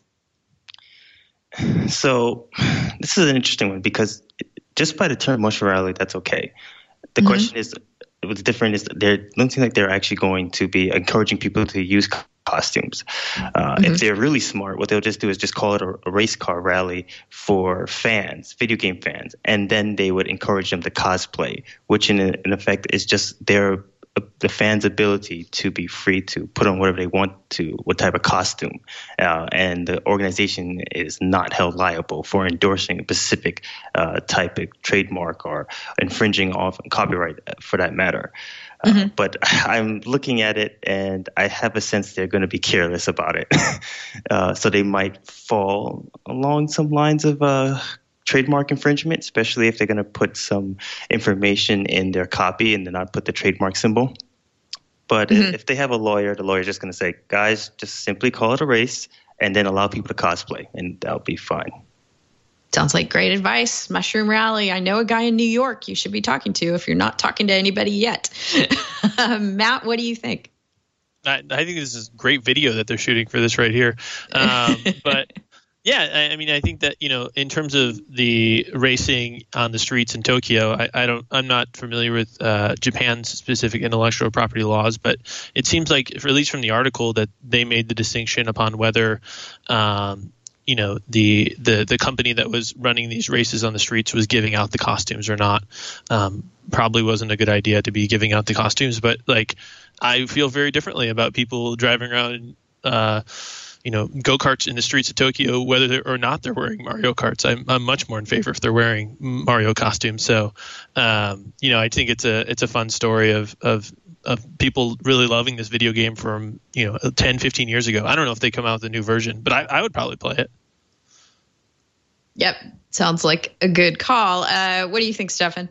So this is an interesting one because just by the term Mushroom Rally, that's okay. The mm-hmm. question is, what's different is that they don't seem like they're actually going to be encouraging people to use costumes. Uh, mm-hmm. If they're really smart, what they'll just do is just call it a, a race car rally for fans, video game fans, and then they would encourage them to cosplay, which in, in effect is just their the fans' ability to be free to put on whatever they want to, what type of costume. Uh, and the organization is not held liable for endorsing a specific uh, type of trademark or infringing off copyright for that matter. Mm-hmm. Uh, but I'm looking at it and I have a sense they're going to be careless about it. uh, so they might fall along some lines of uh, trademark infringement, especially if they're going to put some information in their copy and then not put the trademark symbol. But mm-hmm. if they have a lawyer, the lawyer's just going to say, guys, just simply call it a race and then allow people to cosplay, and that'll be fine. Sounds like great advice. Mushroom Rally. I know a guy in New York you should be talking to if you're not talking to anybody yet. um, Matt, what do you think? I, I think this is great video that they're shooting for this right here. Um, but yeah, I, I mean, I think that, you know, in terms of the racing on the streets in Tokyo, I, I don't, I'm not familiar with uh, Japan's specific intellectual property laws, but it seems like, for, at least from the article, that they made the distinction upon whether, um, you know, the, the, the company that was running these races on the streets was giving out the costumes or not. Um, probably wasn't a good idea to be giving out the costumes, but like, I feel very differently about people driving around, uh, you know, go-karts in the streets of Tokyo, whether or not they're wearing Mario Karts. I'm, I'm much more in favor if they're wearing Mario costumes. So, um, you know, I think it's a, it's a fun story of, of, of people really loving this video game from, you know, ten, fifteen years ago. I don't know if they come out with a new version, but I, I would probably play it. Yep. Sounds like a good call. Uh, what do you think, Stefan?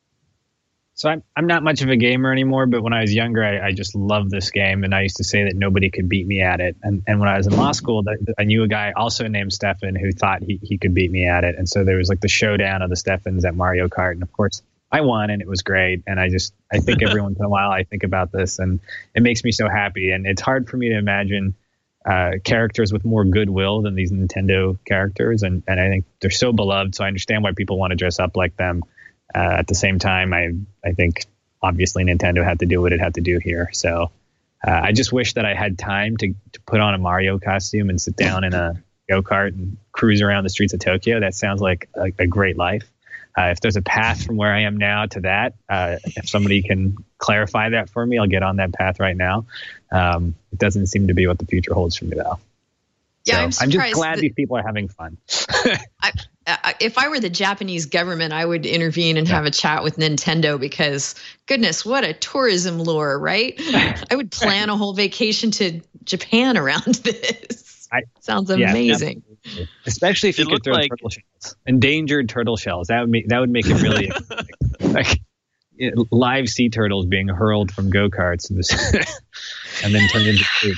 So I'm I'm not much of a gamer anymore, but when I was younger, I, I just loved this game, and I used to say that nobody could beat me at it. And and when I was in law school, I knew a guy also named Stefan who thought he, he could beat me at it. And so there was like the showdown of the Stefans at Mario Kart, and of course I won, and it was great. And I just I think every once in a while I think about this, and it makes me so happy. And it's hard for me to imagine uh, characters with more goodwill than these Nintendo characters, and and I think they're so beloved. So I understand why people want to dress up like them. Uh, at the same time, I I think obviously Nintendo had to do what it had to do here. So uh, I just wish that I had time to, to put on a Mario costume and sit down in a go-kart and cruise around the streets of Tokyo. That sounds like a, a great life. Uh, if there's a path from where I am now to that, uh, if somebody can clarify that for me, I'll get on that path right now. Um, it doesn't seem to be what the future holds for me, though. Yeah, so I'm, surprised I'm just glad that, these people are having fun. I, I, if I were the Japanese government, I would intervene and yeah. have a chat with Nintendo because, goodness, what a tourism lure, right? I would plan a whole vacation to Japan around this. I, Sounds amazing. Yeah, especially if you it could throw like, turtle shells, endangered turtle shells. That would make that would make it really like you know, live sea turtles being hurled from go-karts and then turned into food.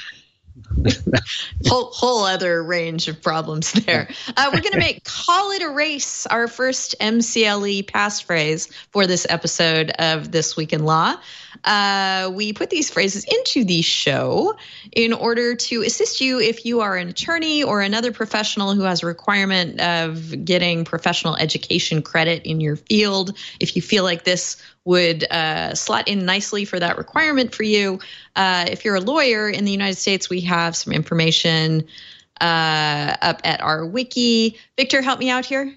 whole whole other range of problems there. Uh, we're going to make "Call It a Race" our first M C L E passphrase for this episode of This Week in Law. Uh, we put these phrases into the show in order to assist you if you are an attorney or another professional who has a requirement of getting professional education credit in your field. If you feel like this would uh, slot in nicely for that requirement for you. Uh, if you're a lawyer in the United States, we have some information uh, up at our wiki. Victor, help me out here.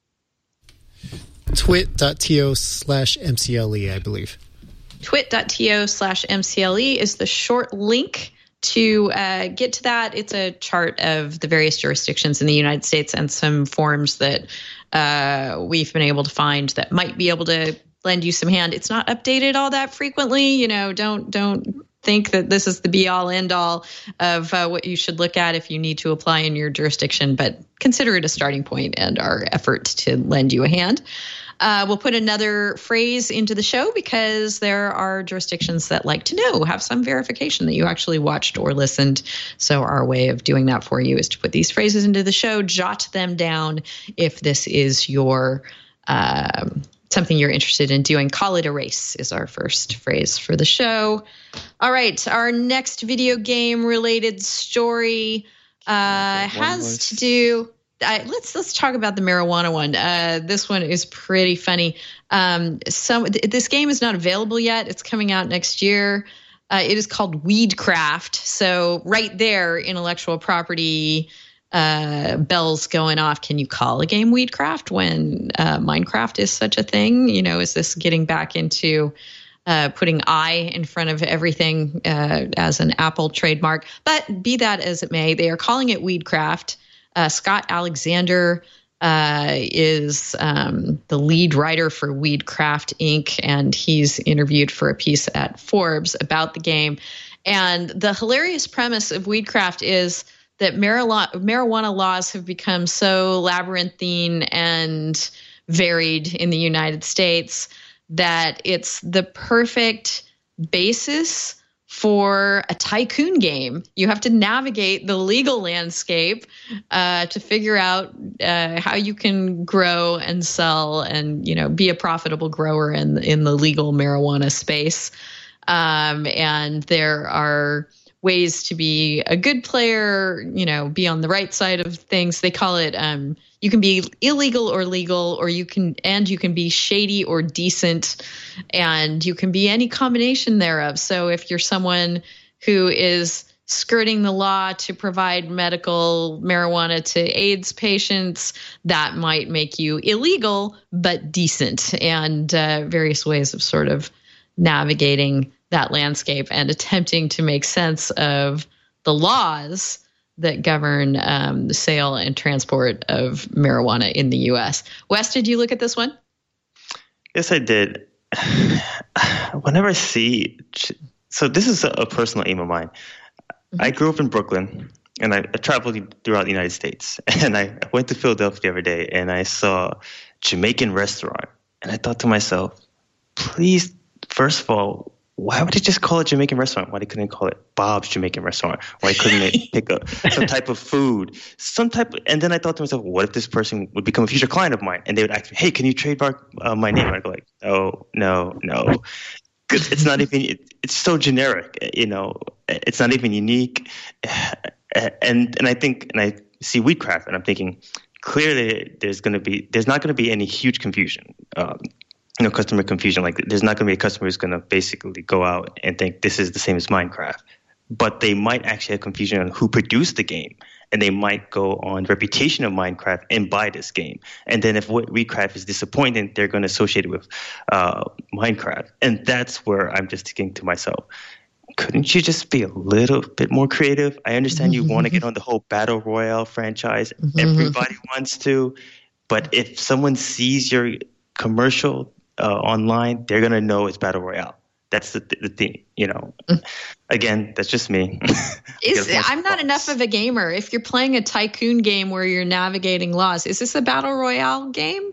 twit.to slash MCLE, I believe. twit.to slash MCLE is the short link to uh, get to that. It's a chart of the various jurisdictions in the United States and some forms that uh, we've been able to find that might be able to lend you some hand. It's not updated all that frequently. You know, don't don't think that this is the be all end all of uh, what you should look at if you need to apply in your jurisdiction, but consider it a starting point and our effort to lend you a hand. Uh, we'll put another phrase into the show because there are jurisdictions that like to know, have some verification that you actually watched or listened. So our way of doing that for you is to put these phrases into the show, jot them down if this is your um, something you're interested in doing. Call it a race is our first phrase for the show. All right. Our next video game related story uh, has to do. Uh, let's let's talk about the marijuana one. Uh, this one is pretty funny. Um, some th- this game is not available yet. It's coming out next year. Uh, it is called Weedcraft. So right there, intellectual property uh, bells going off. Can you call a game Weedcraft when uh, Minecraft is such a thing? You know, is this getting back into uh, putting I in front of everything uh, as an Apple trademark? But be that as it may, they are calling it Weedcraft. Uh, Scott Alexander uh, is um, the lead writer for Weedcraft Incorporated, and he's interviewed for a piece at Forbes about the game. And the hilarious premise of Weedcraft is that marijuana, marijuana laws have become so labyrinthine and varied in the United States that it's the perfect basis for a tycoon game. You have to navigate the legal landscape uh, to figure out uh, how you can grow and sell and, you know, be a profitable grower in in the legal marijuana space. Um, and there are ways to be a good player, you know, be on the right side of things. They call it, um, you can be illegal or legal, or you can, and you can be shady or decent, and you can be any combination thereof. So if you're someone who is skirting the law to provide medical marijuana to AIDS patients, that might make you illegal, but decent, and uh, various ways of sort of navigating that landscape and attempting to make sense of the laws that govern um, the sale and transport of marijuana in the U S. Wes, did you look at this one? Yes, I did. Whenever I see, so this is a personal aim of mine. Mm-hmm. I grew up in Brooklyn, and I, I traveled throughout the United States. And I went to Philadelphia the other day, and I saw a Jamaican restaurant. And I thought to myself, please, first of all, why would they just call it Jamaican restaurant? Why they couldn't call it Bob's Jamaican restaurant? Why couldn't they pick up some type of food, some type of, and then I thought to myself, what if this person would become a future client of mine? And they would ask me, hey, can you trademark uh, my name? And I'd go like, no, no, no. Because it's not even, it, it's so generic, you know, it's not even unique. And and I think, and I see Weedcraft, and I'm thinking, clearly there's going to be, there's not going to be any huge confusion. Um, You know, customer confusion. Like, there's not going to be a customer who's going to basically go out and think this is the same as Minecraft. But they might actually have confusion on who produced the game, and they might go on the reputation of Minecraft and buy this game. And then if what Weedcraft is disappointing, they're going to associate it with uh, Minecraft. And that's where I'm just thinking to myself, couldn't you just be a little bit more creative? I understand you want to get on the whole Battle Royale franchise. Mm-hmm. Everybody wants to. But if someone sees your commercial Uh, online, they're gonna know it's Battle Royale. That's the the thing, you know. Again, that's just me. Is I'm not enough of a gamer. If you're playing a tycoon game where you're navigating laws, is this a Battle Royale game?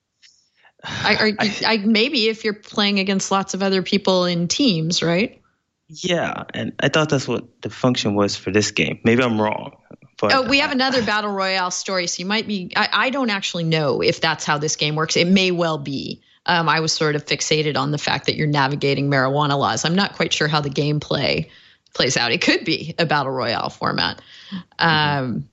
I, are, I, I maybe if you're playing against lots of other people in teams, right? Yeah, and I thought that's what the function was for this game. Maybe I'm wrong. But oh, we have another Battle Royale story, so you might be. I, I don't actually know if that's how this game works. It may well be. Um, I was sort of fixated on the fact that you're navigating marijuana laws. I'm not quite sure how the gameplay plays out. It could be a Battle Royale format. Mm-hmm. Um,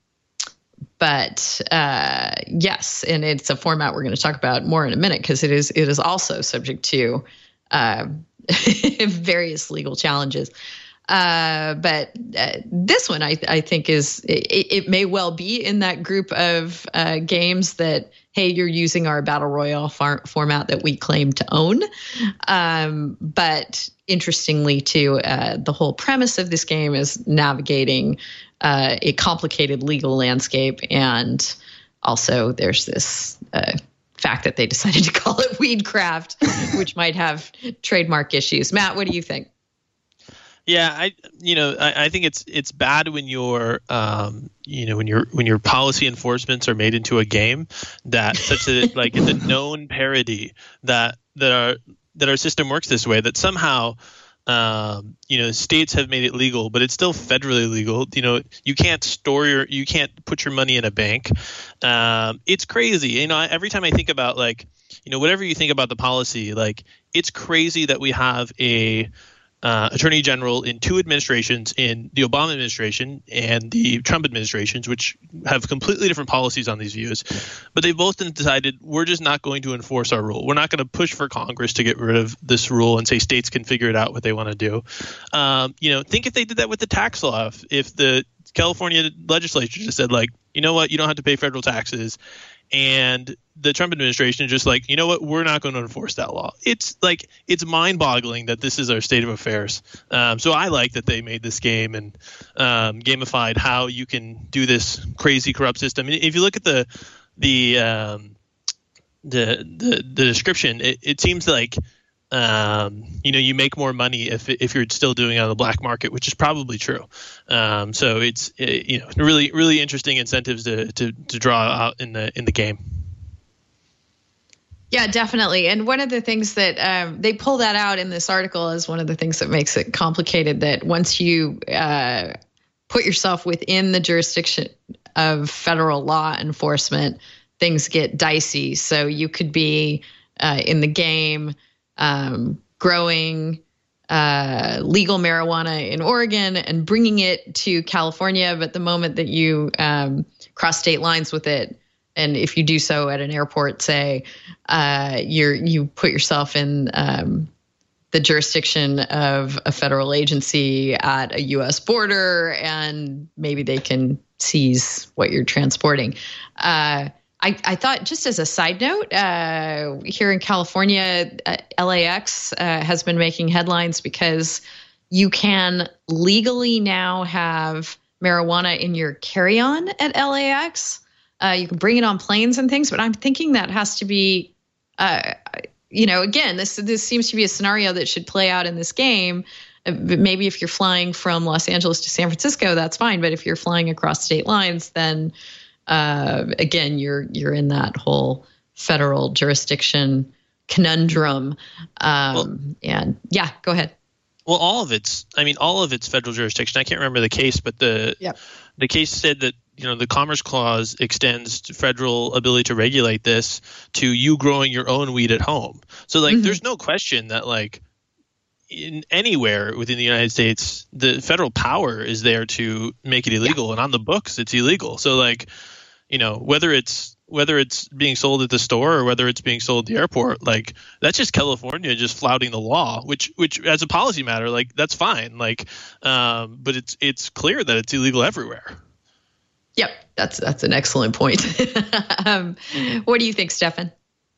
but uh, yes, and it's a format we're going to talk about more in a minute, because it is it is also subject to uh, various legal challenges. Uh, but uh, this one, I, I think, is it, it may well be in that group of uh, games that, hey, you're using our Battle Royale far- format that we claim to own. Um, but interestingly, too, uh, the whole premise of this game is navigating uh, a complicated legal landscape. And also there's this uh, fact that they decided to call it Weedcraft, which might have trademark issues. Matt, what do you think? Yeah, I you know I, I think it's it's bad when your um you know when your when your policy enforcements are made into a game that such that like it's a known parody that that our that our system works this way, that somehow um you know states have made it legal, but it's still federally legal. You know, you can't store your you can't put your money in a bank. Um, it's crazy. You know, every time I think about, like, you know, whatever you think about the policy, like, it's crazy that we have a Uh, attorney general in two administrations, in the Obama administration and the Trump administrations, which have completely different policies on these views. But they've both decided, we're just not going to enforce our rule. We're not going to push for Congress to get rid of this rule and say states can figure it out what they want to do. Um, you know, think if they did that with the tax law. If, if the California legislature just said, like, you know what, you don't have to pay federal taxes. And the Trump administration is just like, you know what, we're not going to enforce that law. It's like, it's mind-boggling that this is our state of affairs. Um, so I like that they made this game and um, gamified how you can do this crazy, corrupt system. And if you look at the the um, the, the the description, it, it seems like um, you know, you make more money if if you're still doing it on the black market, which is probably true. Um, so it's it, you know really really interesting incentives to, to to draw out in the in the game. Yeah, definitely. And one of the things that um, they pull that out in this article is one of the things that makes it complicated, that once you uh, put yourself within the jurisdiction of federal law enforcement, things get dicey. So you could be uh, in the game um, growing uh, legal marijuana in Oregon and bringing it to California. But the moment that you um, cross state lines with it, and if you do so at an airport, say, uh, you're you put yourself in um, the jurisdiction of a federal agency at a U S border, and maybe they can seize what you're transporting. Uh, I, I thought, just as a side note, uh, here in California, uh, L A X uh, has been making headlines because you can legally now have marijuana in your carry-on at L A X. Uh, you can bring it on planes and things, but I'm thinking that has to be, uh, you know, again, this this seems to be a scenario that should play out in this game. Uh, maybe if you're flying from Los Angeles to San Francisco, that's fine. But if you're flying across state lines, then uh, again, you're you're in that whole federal jurisdiction conundrum. Um, well, and yeah, go ahead. Well, all of it's, I mean, all of it's federal jurisdiction. I can't remember the case, but the yep. the case said that, you know, the Commerce Clause extends federal ability to regulate this to you growing your own weed at home. So, like, mm-hmm. there's no question that, like, in anywhere within the United States, the federal power is there to make it illegal, yeah. and on the books, it's illegal. So, like, you know, whether it's whether it's being sold at the store or whether it's being sold at the airport, like, that's just California just flouting the law, which which as a policy matter, like, that's fine. Like, um, but it's it's clear that it's illegal everywhere. Yep, that's that's an excellent point. um, what do you think, Stefan?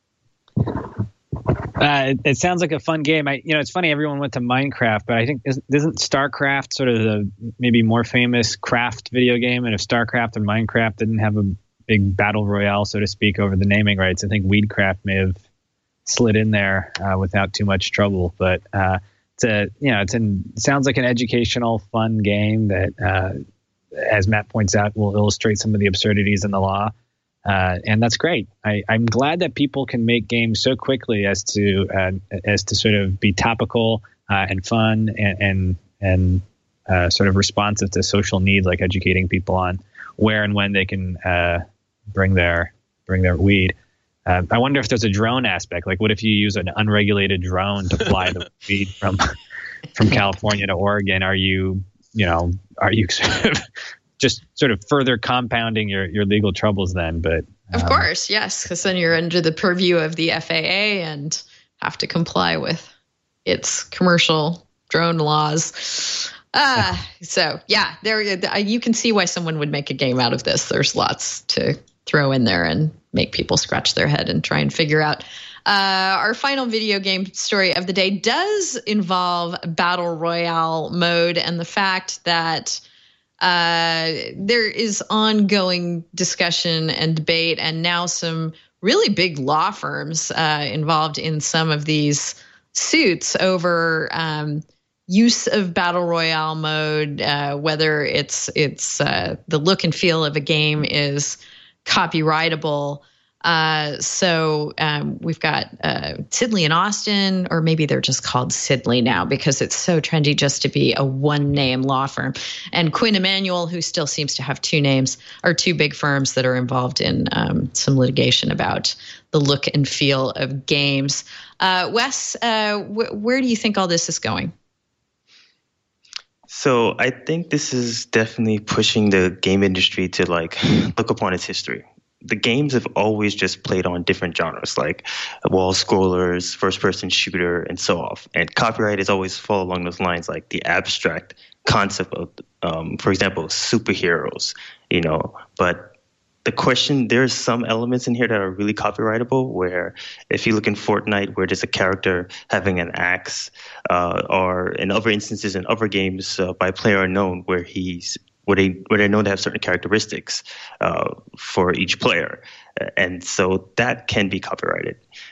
Uh, it, it sounds like a fun game. I, you know, it's funny, everyone went to Minecraft, but I think isn't, isn't StarCraft sort of the maybe more famous craft video game? And if StarCraft and Minecraft didn't have a big battle royale, so to speak, over the naming rights, I think Weedcraft may have slid in there uh, without too much trouble. But uh, it's a, you know, it's an, it sounds like an educational, fun game that, uh, as Matt points out, will illustrate some of the absurdities in the law. Uh, and that's great. I, I'm glad that people can make games so quickly as to uh, as to sort of be topical uh, and fun and and, and uh, sort of responsive to social needs, like educating people on where and when they can uh, bring their bring their weed. Uh, I wonder if there's a drone aspect. Like, what if you use an unregulated drone to fly the weed from from California to Oregon? Are you you know are you sort of just sort of further compounding your, your legal troubles then? But um, of course, yes, because then you're under the purview of the F A A and have to comply with its commercial drone laws. Uh, so yeah, there you can see why someone would make a game out of this. There's lots to throw in there and make people scratch their head and try and figure out. Uh, our final video game story of the day does involve Battle Royale mode and the fact that Uh, there is ongoing discussion and debate, and now some really big law firms uh, involved in some of these suits over um, use of Battle Royale mode, uh, whether it's it's uh, the look and feel of a game is copyrightable. Uh, so um, we've got uh, Sidley and Austin, or maybe they're just called Sidley now because it's so trendy just to be a one-name law firm. And Quinn Emanuel, who still seems to have two names, are two big firms that are involved in um, some litigation about the look and feel of games. Uh, Wes, uh, wh- where do you think all this is going? So I think this is definitely pushing the game industry to like look upon its history. The games have always just played on different genres like wall scrollers, first person shooter, and so off. And copyright has always fall along those lines, like the abstract concept of, um, for example, superheroes, you know. But the question, there's some elements in here that are really copyrightable, where if you look in Fortnite, where there's a character having an axe, uh, or in other instances in other games uh, by player unknown, where he's where they where they're known to have certain characteristics uh, for each player, and so that can be copyrighted.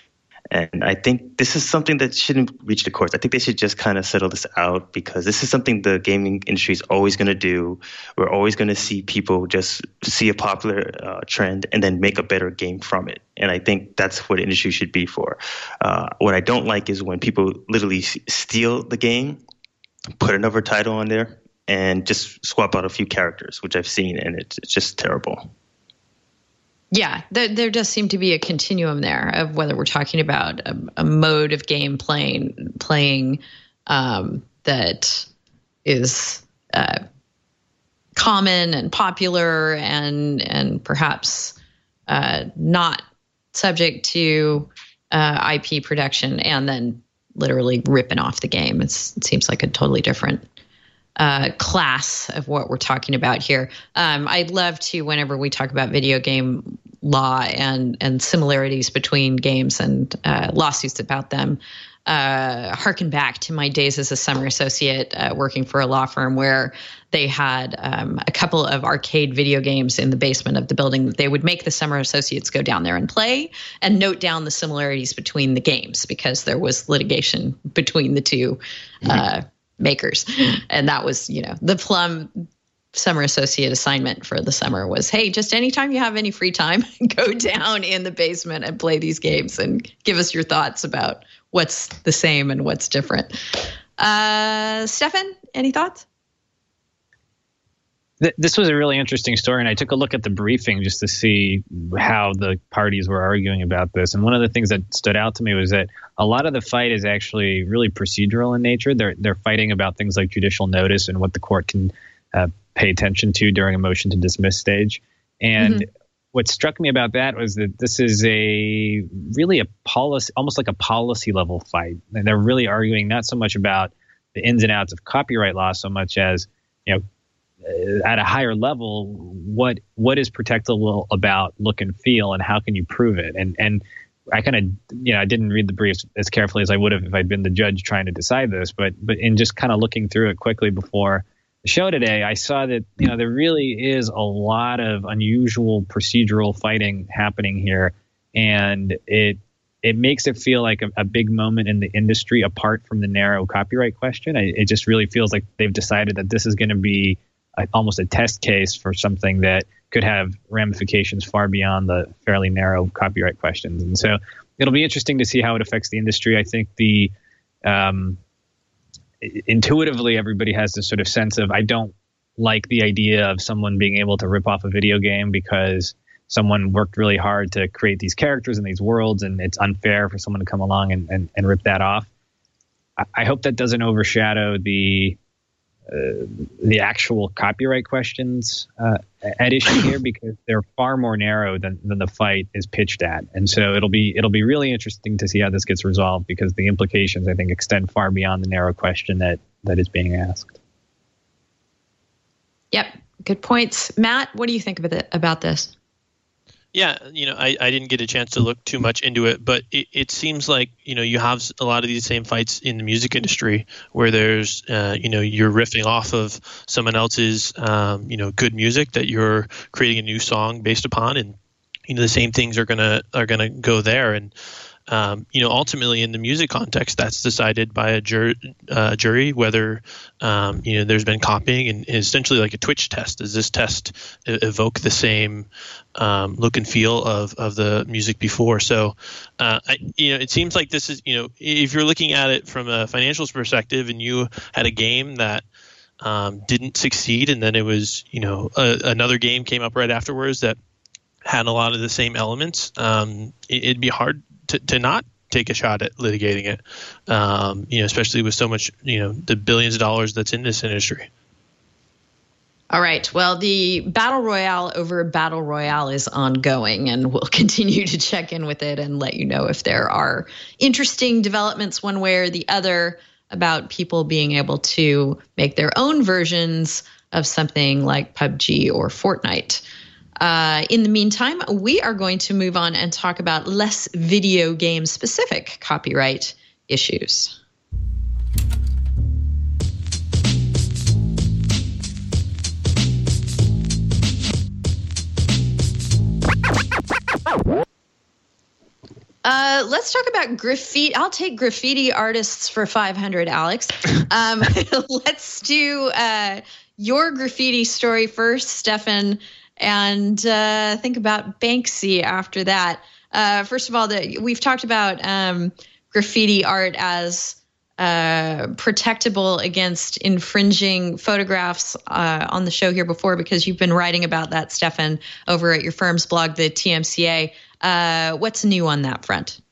And I think this is something that shouldn't reach the courts. I think they should just kind of settle this out, because this is something the gaming industry is always going to do. We're always going to see people just see a popular uh, trend and then make a better game from it. And I think that's what the industry should be for. Uh, what I don't like is when people literally steal the game, put another title on there, and just swap out a few characters, which I've seen, and it's, it's just terrible. Yeah, there, there does seem to be a continuum there of whether we're talking about a, a mode of game playing, playing um, that is uh, common and popular and and perhaps uh, not subject to uh, I P production, and then literally ripping off the game. It's, it seems like a totally different uh, class of what we're talking about here. Um, I'd love to, whenever we talk about video game law and, and similarities between games and uh, lawsuits about them, uh, harken back to my days as a summer associate uh, working for a law firm where they had um, a couple of arcade video games in the basement of the building that they would make the summer associates go down there and play and note down the similarities between the games, because there was litigation between the two uh, makers. And that was, you know, the plum summer associate assignment for the summer was, hey, just anytime you have any free time, go down in the basement and play these games and give us your thoughts about what's the same and what's different. Uh, Stefan, any thoughts? This was a really interesting story, and I took a look at the briefing just to see how the parties were arguing about this. And one of the things that stood out to me was that a lot of the fight is actually really procedural in nature. They're they're fighting about things like judicial notice and what the court can uh, pay attention to during a motion to dismiss stage. And mm-hmm. what struck me about that was that this is a really a policy, almost like a policy level fight. And they're really arguing not so much about the ins and outs of copyright law so much as, you know, at a higher level, what what is protectable about look and feel, and how can you prove it? And and I kind of, you know, I didn't read the briefs as carefully as I would have if I'd been the judge trying to decide this. But but in just kind of looking through it quickly before the show today, I saw that, you know, there really is a lot of unusual procedural fighting happening here, and it it makes it feel like a, a big moment in the industry apart from the narrow copyright question. I, it just really feels like they've decided that this is going to be a, almost a test case for something that could have ramifications far beyond the fairly narrow copyright questions. And so it'll be interesting to see how it affects the industry. I think the um, intuitively everybody has this sort of sense of, I don't like the idea of someone being able to rip off a video game because someone worked really hard to create these characters and these worlds, and it's unfair for someone to come along and, and, and rip that off. I, I hope that doesn't overshadow the Uh, the actual copyright questions uh, at issue here, because they're far more narrow than, than the fight is pitched at. And so it'll be it'll be really interesting to see how this gets resolved, because the implications, I think, extend far beyond the narrow question that that is being asked. Yep, good points. Matt, what do you think about it, about this? Yeah, you know, I, I didn't get a chance to look too much into it, but it, it seems like, you know, you have a lot of these same fights in the music industry where there's, uh, you know, you're riffing off of someone else's, um, you know, good music that you're creating a new song based upon, and, you know, the same things are gonna are gonna go there. And Um, you know, ultimately in the music context, that's decided by a jur- uh, jury whether, um, you know, there's been copying, and essentially like a Twitch test. Does this test evoke the same um, look and feel of, of the music before? So, uh, I, you know, it seems like this is, you know, if you're looking at it from a financials perspective and you had a game that um, didn't succeed, and then it was, you know, a, another game came up right afterwards that had a lot of the same elements, um, it, it'd be hard To, to not take a shot at litigating it, um, you know, especially with so much, you know, the billions of dollars that's in this industry. All right. Well, the battle royale over battle royale is ongoing, and we'll continue to check in with it and let you know if there are interesting developments one way or the other about people being able to make their own versions of something like P U B G or Fortnite. Uh, in the meantime, we are going to move on and talk about less video game specific copyright issues. Uh, let's talk about graffiti. I'll take graffiti artists for five hundred, Alex. Um, let's do uh, your graffiti story first, Stefan, and uh, think about Banksy after that. Uh, first of all, the, we've talked about um, graffiti art as uh, protectable against infringing photographs uh, on the show here before, because you've been writing about that, Stefan, over at your firm's blog, the T M C A. Uh, what's new on that front?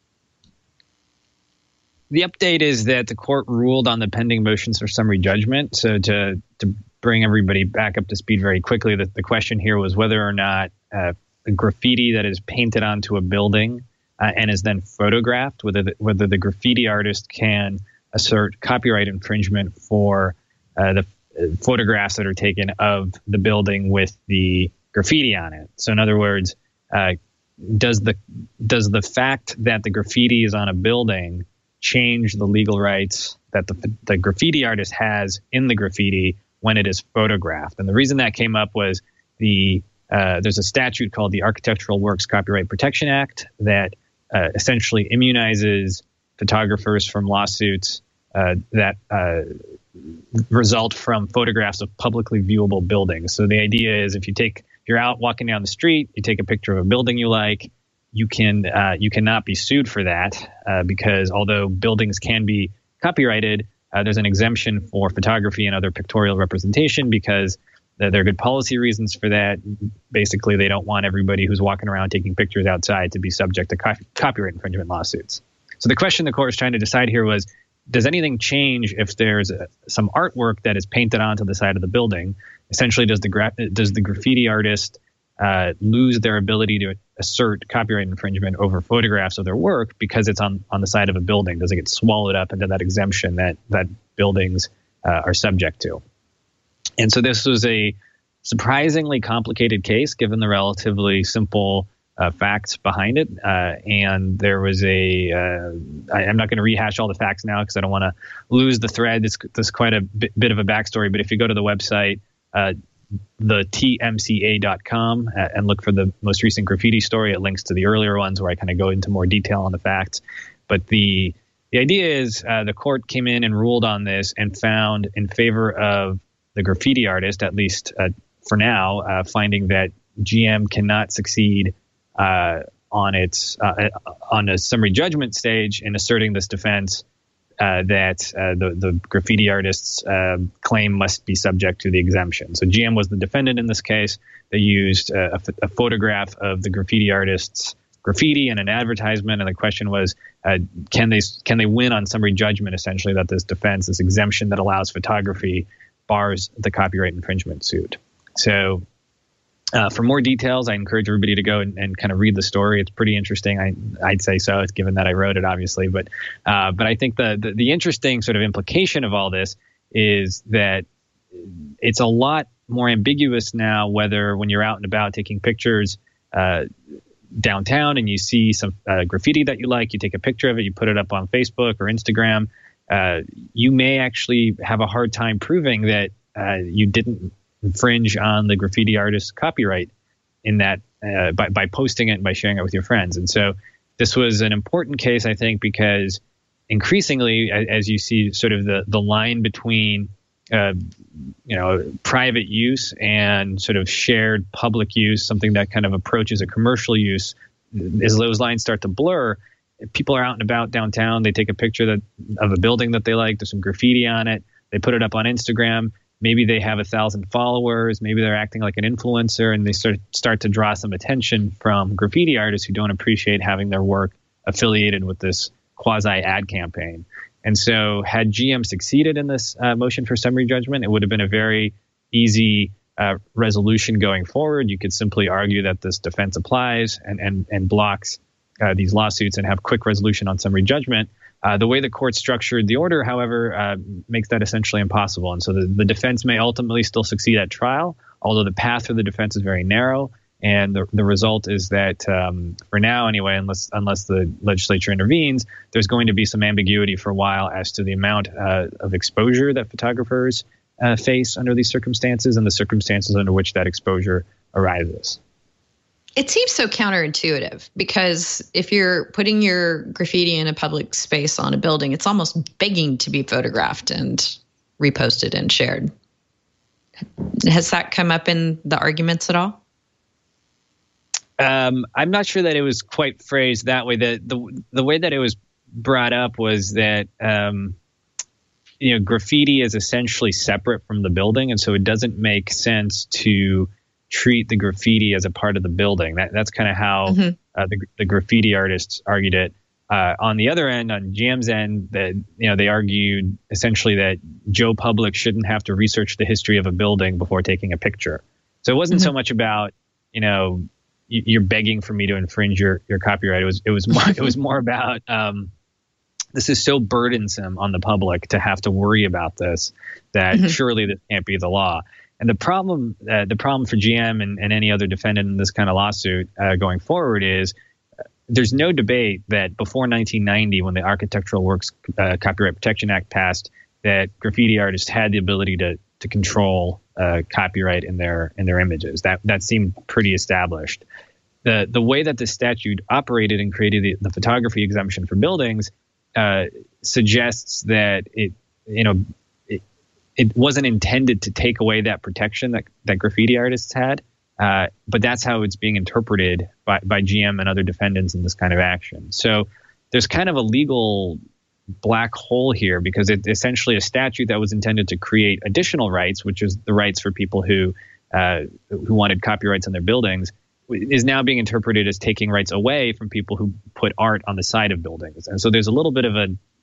The update is that the court ruled on the pending motions for summary judgment. So to to bring everybody back up to speed very quickly, that the question here was whether or not uh, a graffiti that is painted onto a building uh, and is then photographed, whether the, whether the graffiti artist can assert copyright infringement for uh, the uh, photographs that are taken of the building with the graffiti on it. So in other words, uh, does the does the fact that the graffiti is on a building change the legal rights that the, the graffiti artist has in the graffiti when it is photographed? And the reason that came up was the uh, there's a statute called the Architectural Works Copyright Protection Act that uh, essentially immunizes photographers from lawsuits uh, that uh, result from photographs of publicly viewable buildings. So the idea is if you take you're out walking down the street, you take a picture of a building you like, you can uh, you cannot be sued for that uh, because although buildings can be copyrighted, uh, there's an exemption for photography and other pictorial representation because there are good policy reasons for that. Basically, they don't want everybody who's walking around taking pictures outside to be subject to co- copyright infringement lawsuits. So the question the court was trying to decide here was, does anything change if there's a, some artwork that is painted onto the side of the building? Essentially, does the gra- does the graffiti artist uh, lose their ability to assert copyright infringement over photographs of their work because it's on, on the side of a building? Does it get swallowed up into that exemption that that buildings uh, are subject to? And so this was a surprisingly complicated case, given the relatively simple uh, facts behind it. Uh, and there was a uh, I, I'm not going to rehash all the facts now because I don't want to lose the thread. It's, it's quite a bit, bit of a backstory. But if you go to the website, Uh, the T M C A dot com uh, and look for the most recent graffiti story. It links to the earlier ones where I kind of go into more detail on the facts. But the the idea is uh, the court came in and ruled on this and found in favor of the graffiti artist, at least uh, for now, uh, finding that G M cannot succeed uh, on its uh, on a summary judgment stage in asserting this defense. Uh, that uh, the, the graffiti artist's uh, claim must be subject to the exemption. So G M was the defendant in this case. They used a, a, a photograph of the graffiti artist's graffiti and an advertisement, and the question was, uh, can they can they win on summary judgment, essentially, that this defense, this exemption that allows photography, bars the copyright infringement suit. So uh, for more details, I encourage everybody to go and, and kind of read the story. It's pretty interesting. I, I'd say so, given that I wrote it, obviously. But uh, but I think the, the the interesting sort of implication of all this is that it's a lot more ambiguous now whether when you're out and about taking pictures uh, downtown and you see some uh, graffiti that you like, you take a picture of it, you put it up on Facebook or Instagram, uh, you may actually have a hard time proving that uh, you didn't infringe on the graffiti artist's copyright in that uh, by, by posting it and by sharing it with your friends. And so this was an important case, I think, because increasingly, as, as you see sort of the, the line between, uh, you know, private use and sort of shared public use, something that kind of approaches a commercial use, as those lines start to blur, people are out and about downtown. They take a picture that of a building that they like. There's some graffiti on it. They put it up on Instagram. Maybe they have a thousand followers. Maybe they're acting like an influencer, and they start start to draw some attention from graffiti artists who don't appreciate having their work affiliated with this quasi ad campaign. And so, had G M succeeded in this uh, motion for summary judgment, it would have been a very easy uh, resolution going forward. You could simply argue that this defense applies and and and blocks uh, these lawsuits and have quick resolution on summary judgment. Uh, the way the court structured the order, however, uh, makes that essentially impossible. And so the, the defense may ultimately still succeed at trial, although the path for the defense is very narrow. And the, the result is that um, for now, anyway, unless unless the legislature intervenes, there's going to be some ambiguity for a while as to the amount uh, of exposure that photographers uh, face under these circumstances and the circumstances under which that exposure arises. It seems so counterintuitive because if you're putting your graffiti in a public space on a building, it's almost begging to be photographed and reposted and shared. Has that come up in the arguments at all? Um, I'm not sure that it was quite phrased that way. The the the way that it was brought up was that um, you know, graffiti is essentially separate from the building, and so it doesn't make sense to treat the graffiti as a part of the building. That that's kind of how mm-hmm. uh, the the graffiti artists argued it. Uh, on the other end, on G M's end, that you know they argued essentially that Joe Public shouldn't have to research the history of a building before taking a picture. So it wasn't mm-hmm. so much about you know y- you're begging for me to infringe your your copyright. It was it was more it was more about um, this is so burdensome on the public to have to worry about this that mm-hmm. surely this can't be the law. And the problem uh, the problem for G M and, and any other defendant in this kind of lawsuit uh, going forward is there's no debate that before nineteen ninety, when the Architectural Works uh, Copyright Protection Act passed, that graffiti artists had the ability to to control uh, copyright in their in their images. That that seemed pretty established. The the way that the statute operated and created the, the photography exemption for buildings uh, suggests that it you know it, it wasn't intended to take away that protection that that graffiti artists had. Uh, but that's how it's being interpreted by, by G M and other defendants in this kind of action. So there's kind of a legal black hole here because it's essentially a statute that was intended to create additional rights, which is the rights for people who uh, who wanted copyrights on their buildings, is now being interpreted as taking rights away from people who put art on the side of buildings. And so there's a little bit of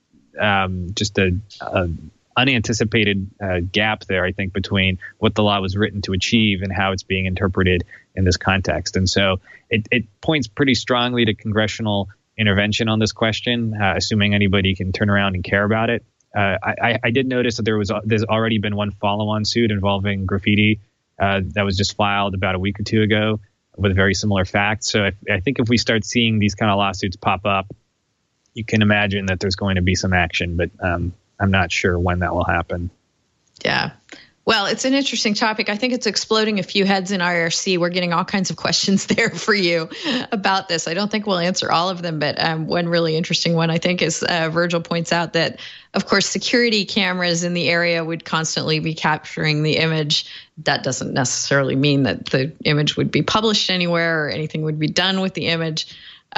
a um, just a, a unanticipated uh, gap there, I think, between what the law was written to achieve and how it's being interpreted in this context. And so it, it points pretty strongly to congressional intervention on this question, uh, assuming anybody can turn around and care about it. Uh, I, I did notice that there was there's already been one follow-on suit involving graffiti uh, that was just filed about a week or two ago with very similar facts. So if, I think if we start seeing these kind of lawsuits pop up, you can imagine that there's going to be some action, but um, I'm not sure when that will happen. Yeah. Well, it's an interesting topic. I think it's exploding a few heads in I R C. We're getting all kinds of questions there for you about this. I don't think we'll answer all of them, but um, one really interesting one, I think, is uh, Virgil points out that, of course, security cameras in the area would constantly be capturing the image. That doesn't necessarily mean that the image would be published anywhere or anything would be done with the image.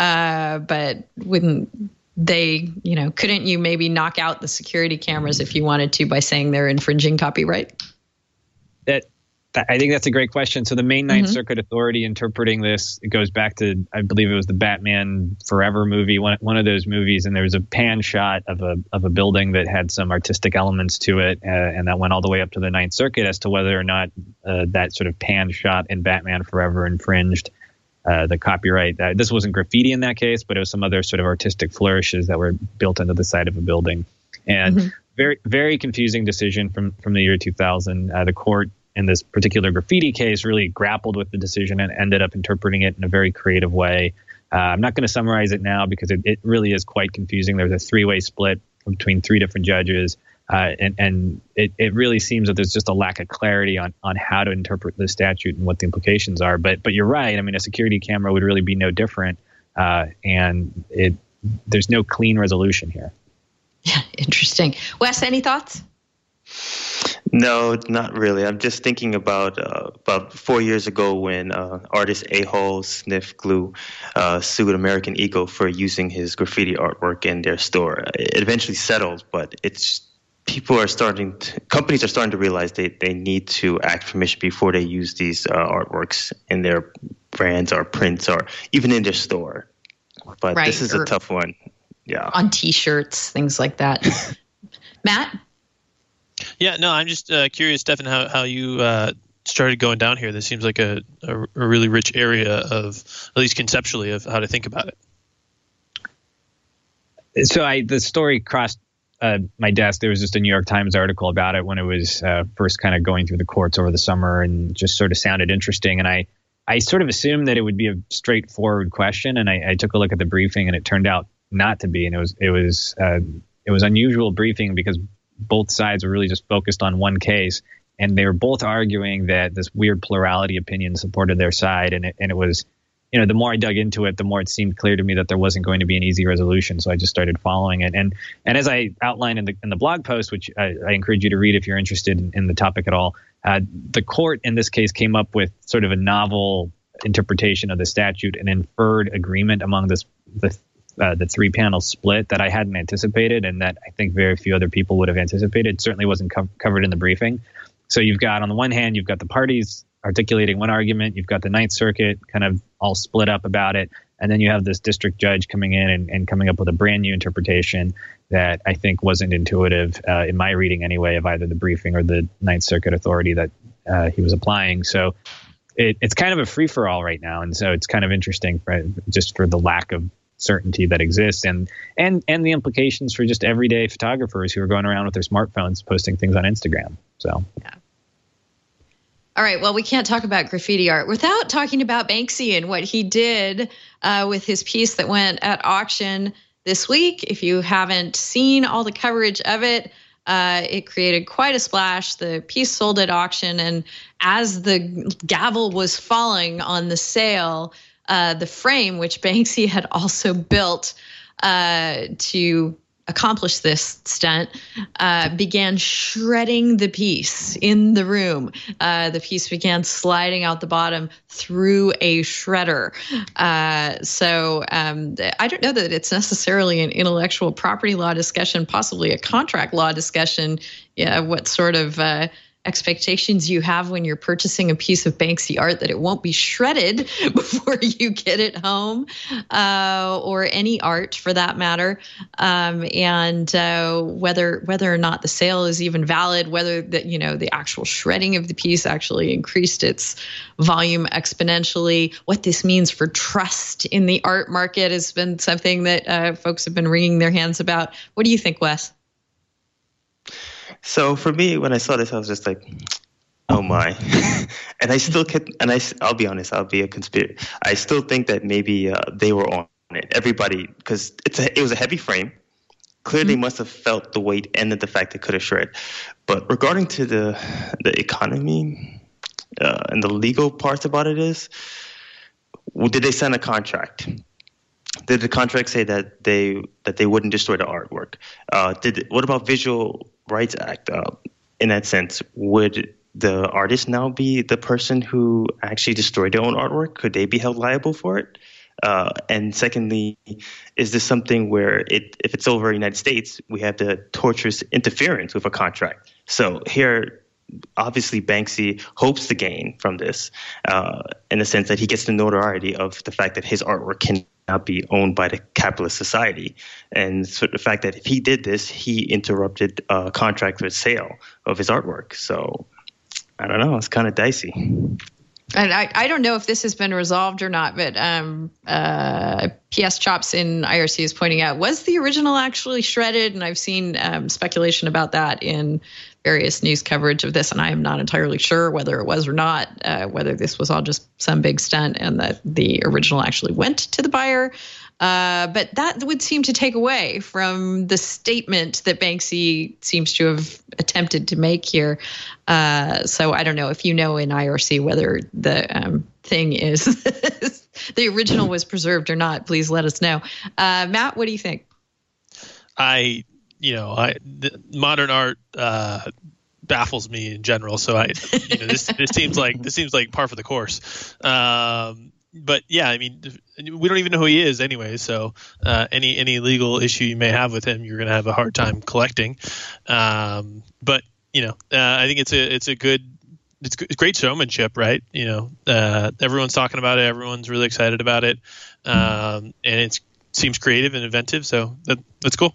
Uh, but wouldn't they, you know, couldn't you maybe knock out the security cameras if you wanted to by saying they're infringing copyright? That, that I think that's a great question. So the Maine Ninth mm-hmm. Circuit Authority interpreting this, it goes back to, I believe it was the Batman Forever movie, one one of those movies, and there was a pan shot of a of a building that had some artistic elements to it, uh, and that went all the way up to the Ninth Circuit as to whether or not uh, that sort of pan shot in Batman Forever infringed Uh, the copyright. Uh, this wasn't graffiti in that case, but it was some other sort of artistic flourishes that were built into the side of a building. And mm-hmm. very, very confusing decision from, from the year two thousand. Uh, the court in this particular graffiti case really grappled with the decision and ended up interpreting it in a very creative way. Uh, I'm not going to summarize it now because it, it really is quite confusing. There's a three-way split between three different judges. Uh, and and it, it really seems that there's just a lack of clarity on, on how to interpret the statute and what the implications are. But but you're right. I mean, a security camera would really be no different. Uh, and it there's no clean resolution here. Yeah, interesting. Wes, any thoughts? No, not really. I'm just thinking about uh, about four years ago when uh, artist A-Hole Sniff Glue uh, sued American Eagle for using his graffiti artwork in their store. It eventually settled, but it's people are starting to, companies are starting to realize they, they need to ask permission before they use these uh, artworks in their brands or prints or even in their store. But right, this is a tough one. Yeah. On T-shirts, things like that. Matt? Yeah, no, I'm just uh, curious, Stefan, how, how you uh, started going down here. This seems like a, a, a really rich area of, at least conceptually, of how to think about it. So I the story crossed uh, my desk. There was just a New York Times article about it when it was uh, first kind of going through the courts over the summer and just sort of sounded interesting. And I, I sort of assumed that it would be a straightforward question. And I, I took a look at the briefing and it turned out not to be. And it was it was uh, it was unusual briefing because both sides were really just focused on one case, and they were both arguing that this weird plurality opinion supported their side, and it, and it was you know, the more I dug into it, the more it seemed clear to me that there wasn't going to be an easy resolution. So I just started following it. And and as I outlined in the in the blog post, which I, I encourage you to read if you're interested in, in the topic at all, uh, the court in this case came up with sort of a novel interpretation of the statute and inferred agreement among this the uh, the three panel split that I hadn't anticipated, and that I think very few other people would have anticipated. It certainly wasn't co- covered in the briefing. So you've got, on the one hand, you've got the parties articulating one argument, you've got the Ninth Circuit kind of all split up about it, and then you have this district judge coming in and, and coming up with a brand new interpretation that I think wasn't intuitive, uh, in my reading anyway, of either the briefing or the Ninth Circuit authority that uh, he was applying. So it, it's kind of a free-for-all right now, and so it's kind of interesting for, just for the lack of certainty that exists, and and and the implications for just everyday photographers who are going around with their smartphones posting things on Instagram. So yeah. All right, well, we can't talk about graffiti art without talking about Banksy and what he did uh, with his piece that went at auction this week. If you haven't seen all the coverage of it, uh, it created quite a splash. The piece sold at auction, and as the gavel was falling on the sale, Uh, the frame, which Banksy had also built uh, to accomplish this stunt, uh, began shredding the piece in the room. Uh, the piece began sliding out the bottom through a shredder. Uh, so um, I don't know that it's necessarily an intellectual property law discussion, possibly a contract law discussion. Yeah, what sort of uh, expectations you have when you're purchasing a piece of Banksy art that it won't be shredded before you get it home, uh, or any art for that matter, um, and uh, whether whether or not the sale is even valid, whether that you know the actual shredding of the piece actually increased its volume exponentially. What this means for trust in the art market has been something that uh, folks have been wringing their hands about. What do you think, Wes? So for me, when I saw this, I was just like, oh my. And I still kept, and I, I'll be honest, I'll be a conspirator. I still think that maybe uh, they were on it. Everybody, because it's a, it was a heavy frame. Clearly mm-hmm. must have felt the weight and the fact it could have shred. But regarding to the the economy uh, and the legal parts about it is, well, did they sign a contract? Did the contract say that they that they wouldn't destroy the artwork? Uh, did what about Visual Rights Act? Uh, in that sense, would the artist now be the person who actually destroyed their own artwork? Could they be held liable for it? Uh, and secondly, is this something where it, if it's over in the United States, we have the tortious interference with a contract? So here, obviously, Banksy hopes to gain from this uh, in the sense that he gets the notoriety of the fact that his artwork can not be owned by the capitalist society. And so the fact that if he did this, he interrupted a contract with sale of his artwork. So I don't know, it's kind of dicey. And I, I don't know if this has been resolved or not, but um, uh, P S Chops in I R C is pointing out, was the original actually shredded? And I've seen um, speculation about that in various news coverage of this, and I am not entirely sure whether it was or not, uh, whether this was all just some big stunt and that the original actually went to the buyer. Uh, but that would seem to take away from the statement that Banksy seems to have attempted to make here. Uh, so I don't know if you know in I R C whether the um, thing is the original was preserved or not. Please let us know. Uh, Matt, what do you think? I, you know, I the modern art uh, baffles me in general. So I, you know, this this seems like this seems like par for the course. Um, But yeah, I mean, we don't even know who he is anyway. So uh, any any legal issue you may have with him, you're going to have a hard time collecting. Um, but you know, uh, I think it's a it's a good it's, it's great showmanship, right? You know, uh, everyone's talking about it, everyone's really excited about it, um, and it seems creative and inventive. So that, that's cool.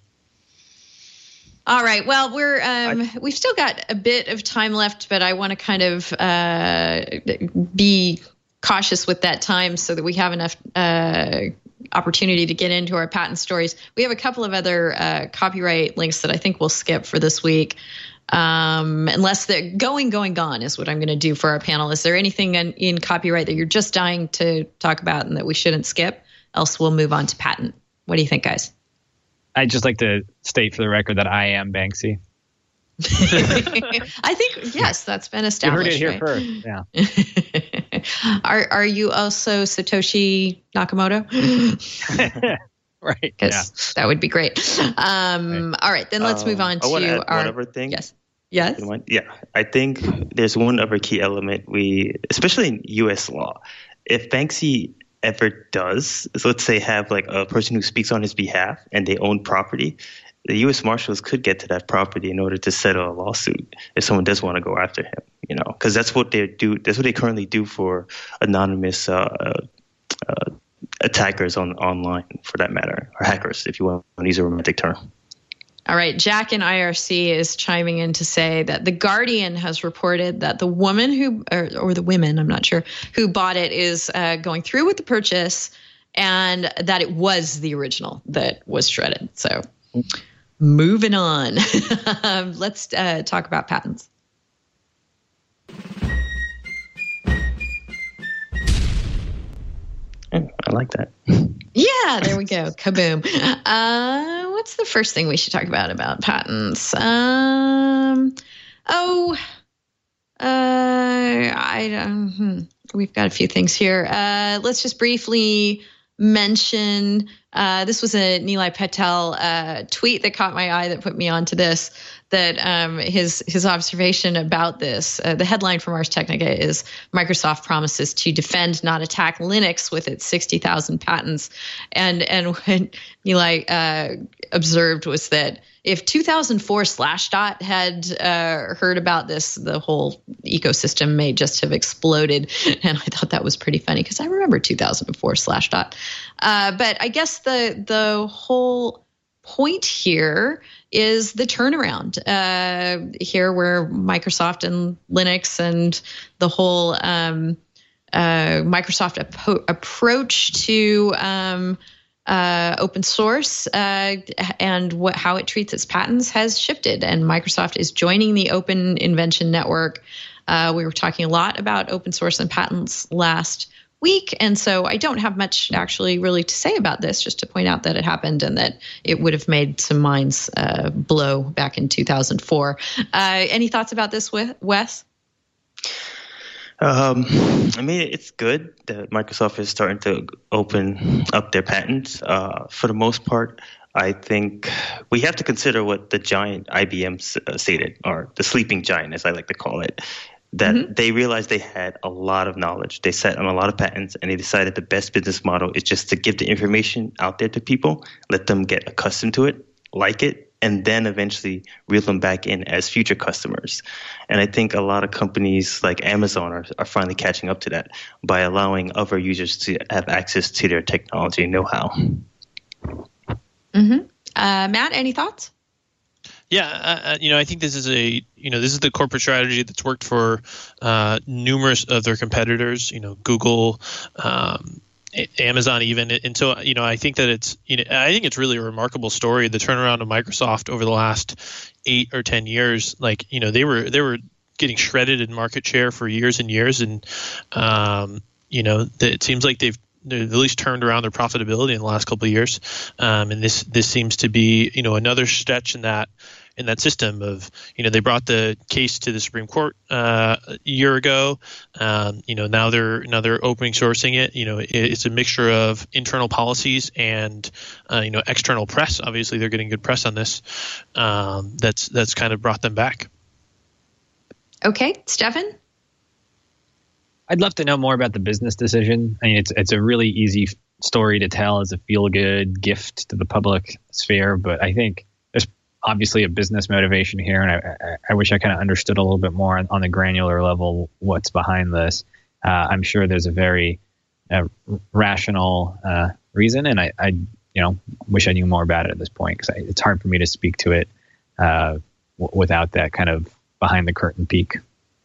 All right. Well, we're um, we've still got a bit of time left, but I want to kind of uh, be cautious with that time so that we have enough uh, opportunity to get into our patent stories. We have a couple of other uh, copyright links that I think we'll skip for this week. Um, unless the going, going, gone is what I'm going to do for our panel. Is there anything in, in copyright that you're just dying to talk about and that we shouldn't skip? Else we'll move on to patent. What do you think, guys? I'd just like to state for the record that I am Banksy. I think, yes, that's been established. You heard it here right? first, yeah. Are are you also Satoshi Nakamoto? Right. Because Yeah. that would be great. Um, Right. All right, then let's move on Um, I want to to add our. one other thing. Yes. Yes. Yeah, I think there's one other key element we, especially in U S law, if Banksy ever does, so let's say have like a person who speaks on his behalf and they own property, the U S Marshals could get to that property in order to settle a lawsuit if someone does want to go after him, you know, because that's what they do. That's what they currently do for anonymous uh, uh, attackers on online, for that matter, or hackers, if you want to use a romantic term. All right, Jack in I R C is chiming in to say that The Guardian has reported that the woman who, or, or the women, I'm not sure, who bought it is uh, going through with the purchase, and that it was the original that was shredded. So moving on. Let's uh, talk about patents. I like that. Yeah, there we go. Kaboom. Uh, what's the first thing we should talk about about patents? Um, oh, uh, I um, hmm, we've got a few things here. Uh, let's just briefly mention. Uh, this was a Nilay Patel uh, tweet that caught my eye that put me onto this. That um, his his observation about this, uh, the headline from Ars Technica is Microsoft promises to defend, not attack Linux with its sixty thousand patents. And and what Nilay uh, observed was that if two thousand four Slashdot had uh, heard about this, the whole ecosystem may just have exploded. And I thought that was pretty funny because I remember two thousand four Slashdot. Uh, but I guess the the whole point here is the turnaround uh, here where Microsoft and Linux and the whole um, uh, Microsoft ap- approach to um, uh, open source uh, and what, how it treats its patents has shifted. And Microsoft is joining the Open Invention Network. Uh, we were talking a lot about open source and patents last week. And so I don't have much actually really to say about this, just to point out that it happened and that it would have made some minds uh, blow back in two thousand four. Uh, any thoughts about this, Wes? Um, I mean, it's good that Microsoft is starting to open up their patents. Uh, for the most part, I think we have to consider what the giant I B M stated, or the sleeping giant, as I like to call it. That mm-hmm. they realized they had a lot of knowledge. They sat on a lot of patents, and they decided the best business model is just to give the information out there to people, let them get accustomed to it, like it, and then eventually reel them back in as future customers. And I think a lot of companies like Amazon are, are finally catching up to that by allowing other users to have access to their technology and know-how. Mm-hmm. Uh, Matt, any thoughts? Yeah, uh, you know, I think this is a, you know, this is the corporate strategy that's worked for uh, numerous of their competitors, you know, Google, um, Amazon even. And so, you know, I think that it's, you know, I think it's really a remarkable story, the turnaround of Microsoft over the last eight or ten years. Like, you know, they were, they were getting shredded in market share for years and years. And, um, you know, it seems like they've, they've at least turned around their profitability in the last couple of years. Um, and this, this seems to be, you know, another stretch in that, in that system of, you know, they brought the case to the Supreme Court uh, a year ago. Um, you know, now they're now they're opening sourcing it. You know, it, it's a mixture of internal policies and, uh, you know, external press. Obviously, they're getting good press on this. Um, that's that's kind of brought them back. Okay, Stefan? I'd love to know more about the business decision. I mean, it's it's a really easy story to tell as a feel-good gift to the public sphere, but I think there's obviously a business motivation here, and I, I, I wish I kind of understood a little bit more on, on the granular level what's behind this. Uh, I'm sure there's a very uh, rational uh, reason, and I, I, you know, wish I knew more about it at this point because it's hard for me to speak to it uh, w- without that kind of behind the curtain peek.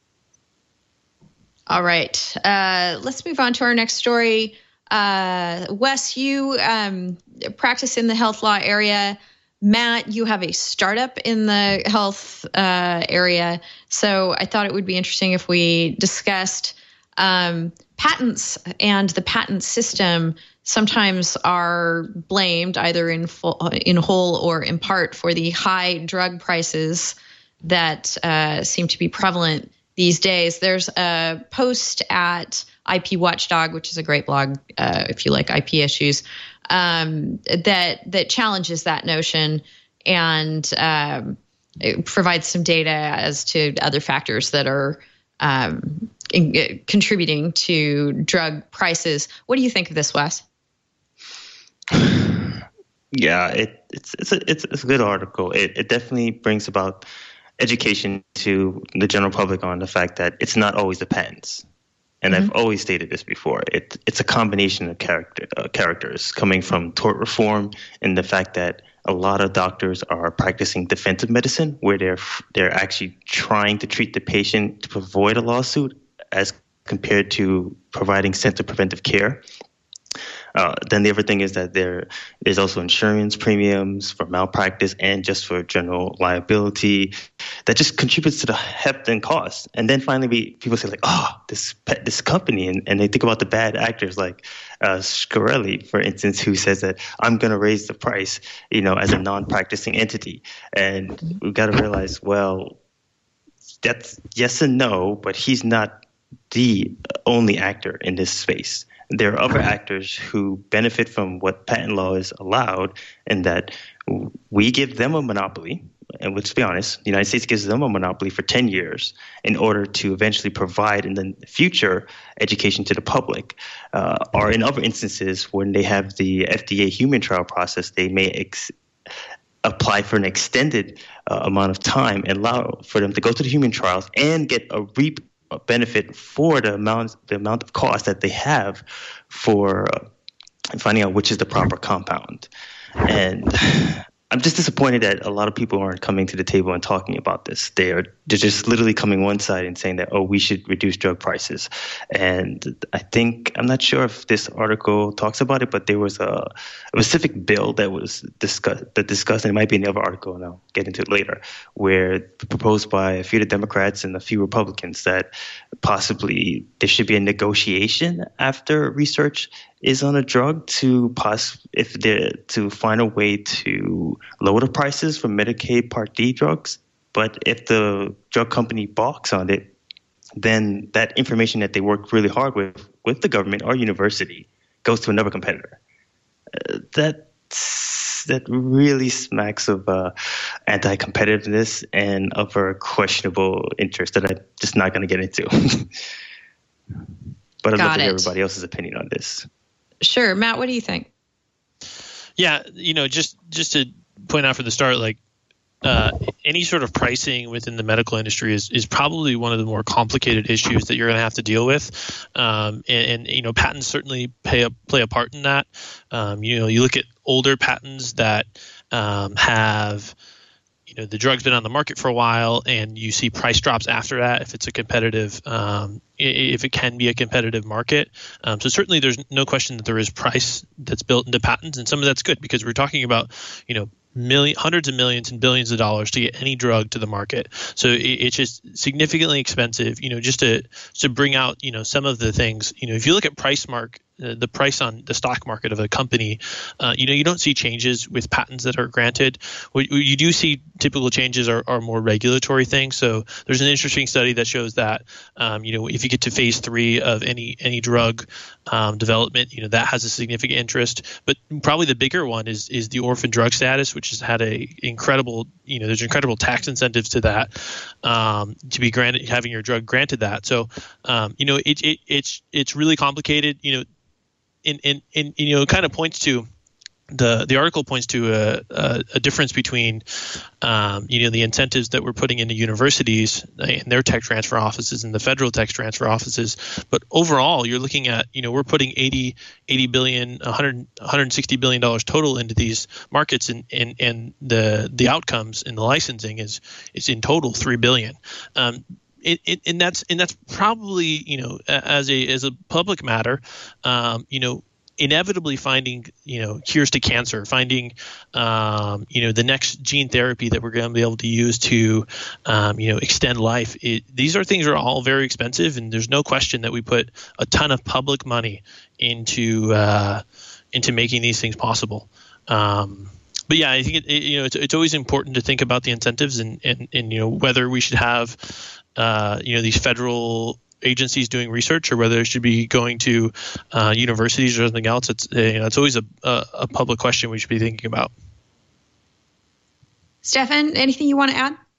All right, uh, let's move on to our next story. Uh, Wes, you um, practice in the health law area. Matt, you have a startup in the health uh, area. So I thought it would be interesting if we discussed um, patents and the patent system sometimes are blamed either in full, in whole or in part for the high drug prices that uh, seem to be prevalent these days. There's a post at I P Watchdog, which is a great blog uh, if you like I P issues, um, that that challenges that notion and um, it provides some data as to other factors that are um, in, uh, contributing to drug prices. What do you think of this, Wes? Yeah, it, it's it's a it's, it's a good article. It it definitely brings about education to the general public on the fact that it's not always the patents. And mm-hmm. I've always stated this before. It it's a combination of character uh, characters coming from tort reform and the fact that a lot of doctors are practicing defensive medicine, where they're they're actually trying to treat the patient to avoid a lawsuit, as compared to providing sensitive preventive care. Uh, then the other thing is that there is also insurance premiums for malpractice and just for general liability that just contributes to the heft and cost. And then finally, we, people say like, oh, this this company, and, and they think about the bad actors like uh, Shkreli, for instance, who says that I'm going to raise the price, you know, as a non-practicing entity. And we've got to realize, well, that's yes and no, but he's not the only actor in this space. There are other actors who benefit from what patent law is allowed, and that we give them a monopoly. And let's be honest, the United States gives them a monopoly for ten years in order to eventually provide in the future education to the public. Uh, or in other instances, when they have the F D A human trial process, they may ex- apply for an extended uh, amount of time and allow for them to go to the human trials and get a reap benefit for the amount the amount of cost that they have for uh, finding out which is the proper compound. And I'm just disappointed that a lot of people aren't coming to the table and talking about this. They are they're just literally coming one side and saying that, oh, we should reduce drug prices. And I think, I'm not sure if this article talks about it, but there was a, a specific bill that was discussed, that discussed, and it might be in the other article, and I'll get into it later, where proposed by a few of the Democrats and a few Republicans that possibly there should be a negotiation after research is on a drug to poss- if they to find a way to lower the prices for Medicaid Part D drugs. But if the drug company balks on it, then that information that they worked really hard with with the government or university goes to another competitor. Uh, that that really smacks of uh, anti-competitiveness and other questionable interests that I'm just not going to get into. But I'd love to hear everybody else's opinion on this. Sure. Matt, what do you think? Yeah, you know, just just to point out for the start, like uh, any sort of pricing within the medical industry is, is probably one of the more complicated issues that you're going to have to deal with. Um, and, and, you know, patents certainly play a, play a part in that. Um, you know, you look at older patents that um, have – you know, the drug's been on the market for a while and you see price drops after that if it's a competitive, um, if it can be a competitive market. Um, so certainly there's no question that there is price that's built into patents, and some of that's good because we're talking about, you know, million, hundreds of millions and billions of dollars to get any drug to the market. So it, it's just significantly expensive, you know, just to, to bring out, you know, some of the things, you know, if you look at price mark, Uh, the price on the stock market of a company, uh, you know, you don't see changes with patents that are granted. What you do see typical changes are, are more regulatory things. So there's an interesting study that shows that, um, you know, if you get to phase three of any any drug um, development, you know, that has a significant interest. But probably the bigger one is is the orphan drug status, which has had a incredible, you know, there's incredible tax incentives to that, um, to be granted, having your drug granted that. So, um, you know, it, it it's it's really complicated, you know. In, in, in, you know, it kind of points to the the article points to a, a, a difference between, um, you know, the incentives that we're putting into universities and their tech transfer offices and the federal tech transfer offices. But overall, you're looking at, you know, we're putting eighty, eighty billion, one hundred, one hundred sixty billion dollars total into these markets, and, and, and the the outcomes in the licensing is is in total three billion. Um, It, it, and that's and that's probably, you know, as a as a public matter, um, you know, inevitably finding, you know, cures to cancer, finding, um, you know, the next gene therapy that we're going to be able to use to, um, you know, extend life. It, these are things that are all very expensive, and there's no question that we put a ton of public money into uh, into making these things possible. Um, But yeah, I think it, it, you know, it's it's always important to think about the incentives and, and, and you know, whether we should have uh, you know, these federal agencies doing research, or whether it should be going to uh, universities or something else. It's you know, it's always a, a, a public question we should be thinking about. Stefan, anything you want to add?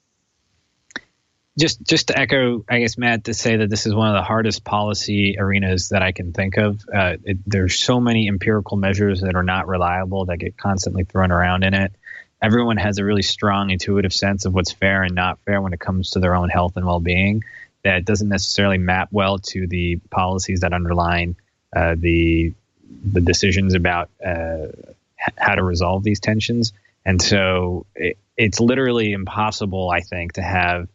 Just just to echo, I guess, Matt, to say that this is one of the hardest policy arenas that I can think of. Uh, it, there's so many empirical measures that are not reliable that get constantly thrown around in it. Everyone has a really strong intuitive sense of what's fair and not fair when it comes to their own health and well-being. That doesn't necessarily map well to the policies that underline uh, the the decisions about uh, how to resolve these tensions. And so it, it's literally impossible, I think, to have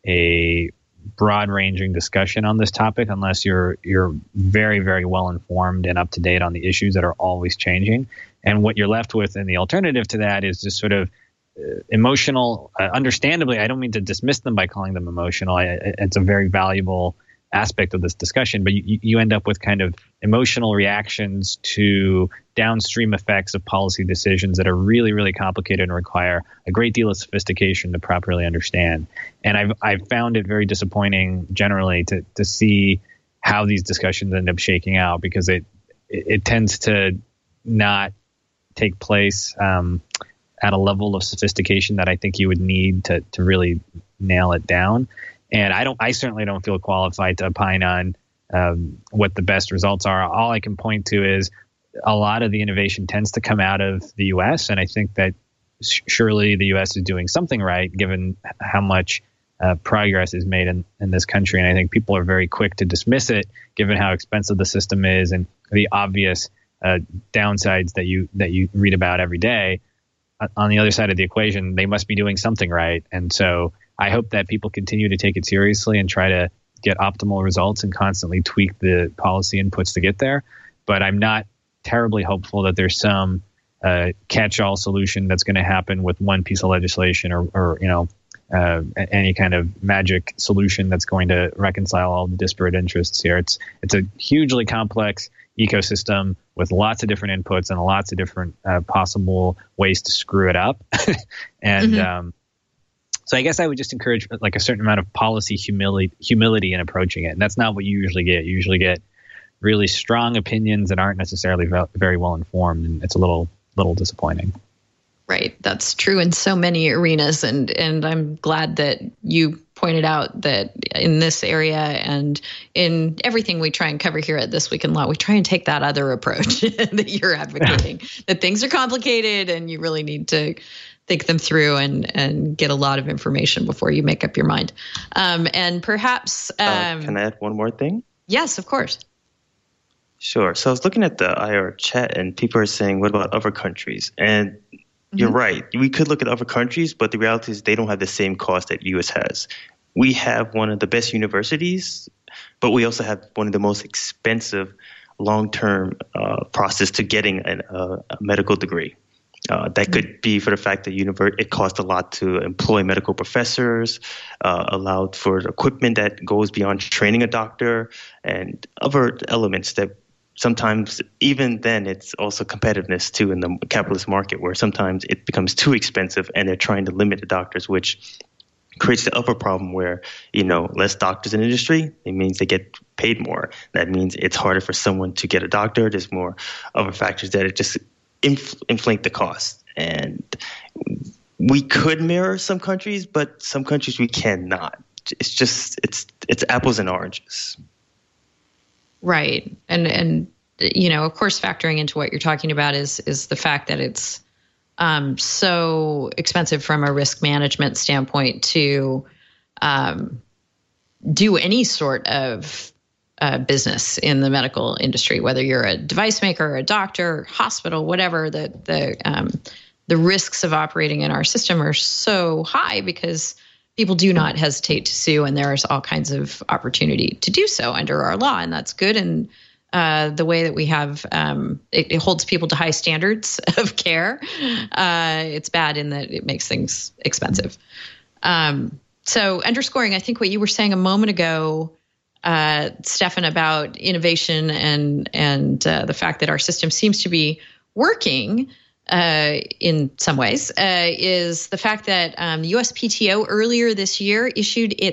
a broad-ranging discussion on this topic unless you're you're very, very well informed and up to date on the issues that are always changing. And what you're left with, and the alternative to that, is just sort of uh, emotional. Uh, understandably, I don't mean to dismiss them by calling them emotional. I, it's a very valuable aspect of this discussion, but you, you end up with kind of emotional reactions to downstream effects of policy decisions that are really, really complicated and require a great deal of sophistication to properly understand. And I've I've found it very disappointing generally to to see how these discussions end up shaking out, because it it, it tends to not take place um, at a level of sophistication that I think you would need to to really nail it down. And I don't, I certainly don't feel qualified to opine on um, what the best results are. All I can point to is a lot of the innovation tends to come out of the U S, and I think that sh- surely the U S is doing something right, given how much uh, progress is made in, in this country. And I think people are very quick to dismiss it, given how expensive the system is and the obvious uh, downsides that you that you read about every day. Uh, on the other side of the equation, they must be doing something right, and so I hope that people continue to take it seriously and try to get optimal results and constantly tweak the policy inputs to get there. But I'm not terribly hopeful that there's some uh, catch-all solution that's going to happen with one piece of legislation, or, or you know, uh, any kind of magic solution that's going to reconcile all the disparate interests here. It's it's a hugely complex ecosystem with lots of different inputs and lots of different uh, possible ways to screw it up. and mm-hmm. um, So I guess I would just encourage like a certain amount of policy humility, humility in approaching it. And that's not what you usually get. You usually get really strong opinions that aren't necessarily very well informed. And it's a little, little disappointing. Right. That's true in so many arenas. And, and I'm glad that you pointed out that in this area and in everything we try and cover here at This Week in Law, we try and take that other approach that you're advocating, that things are complicated and you really need to think them through and, and get a lot of information before you make up your mind. Um, and perhaps... Um, uh, can I add one more thing? Yes, of course. Sure. So I was looking at the I R chat and people are saying, what about other countries? And mm-hmm. you're right. We could look at other countries, but the reality is they don't have the same cost that U S has. We have one of the best universities, but we also have one of the most expensive long-term uh, process to getting an, uh, a medical degree. Uh, that could be for the fact that univer- it costs a lot to employ medical professors, uh, allowed for equipment that goes beyond training a doctor, and other elements that sometimes, even then, it's also competitiveness too in the capitalist market, where sometimes it becomes too expensive and they're trying to limit the doctors, which creates the other problem where, you know, less doctors in the industry, it means they get paid more. That means it's harder for someone to get a doctor. There's more other factors that it just Inf- inflate the cost. And we could mirror some countries, but some countries we cannot. It's just it's it's apples and oranges. Right. And and you know, of course, factoring into what you're talking about is is the fact that it's um, so expensive from a risk management standpoint to um, do any sort of Uh, business in the medical industry, whether you're a device maker, a doctor, hospital, whatever. The the um, the risks of operating in our system are so high because people do not hesitate to sue, and there's all kinds of opportunity to do so under our law, and that's good. And uh, the way that we have um, it, it holds people to high standards of care. Uh, it's bad in that it makes things expensive. Um, so underscoring, I think what you were saying a moment ago, Uh, Stefan, about innovation and and uh, the fact that our system seems to be working uh, in some ways, uh, is the fact that um, the U S P T O earlier this year issued its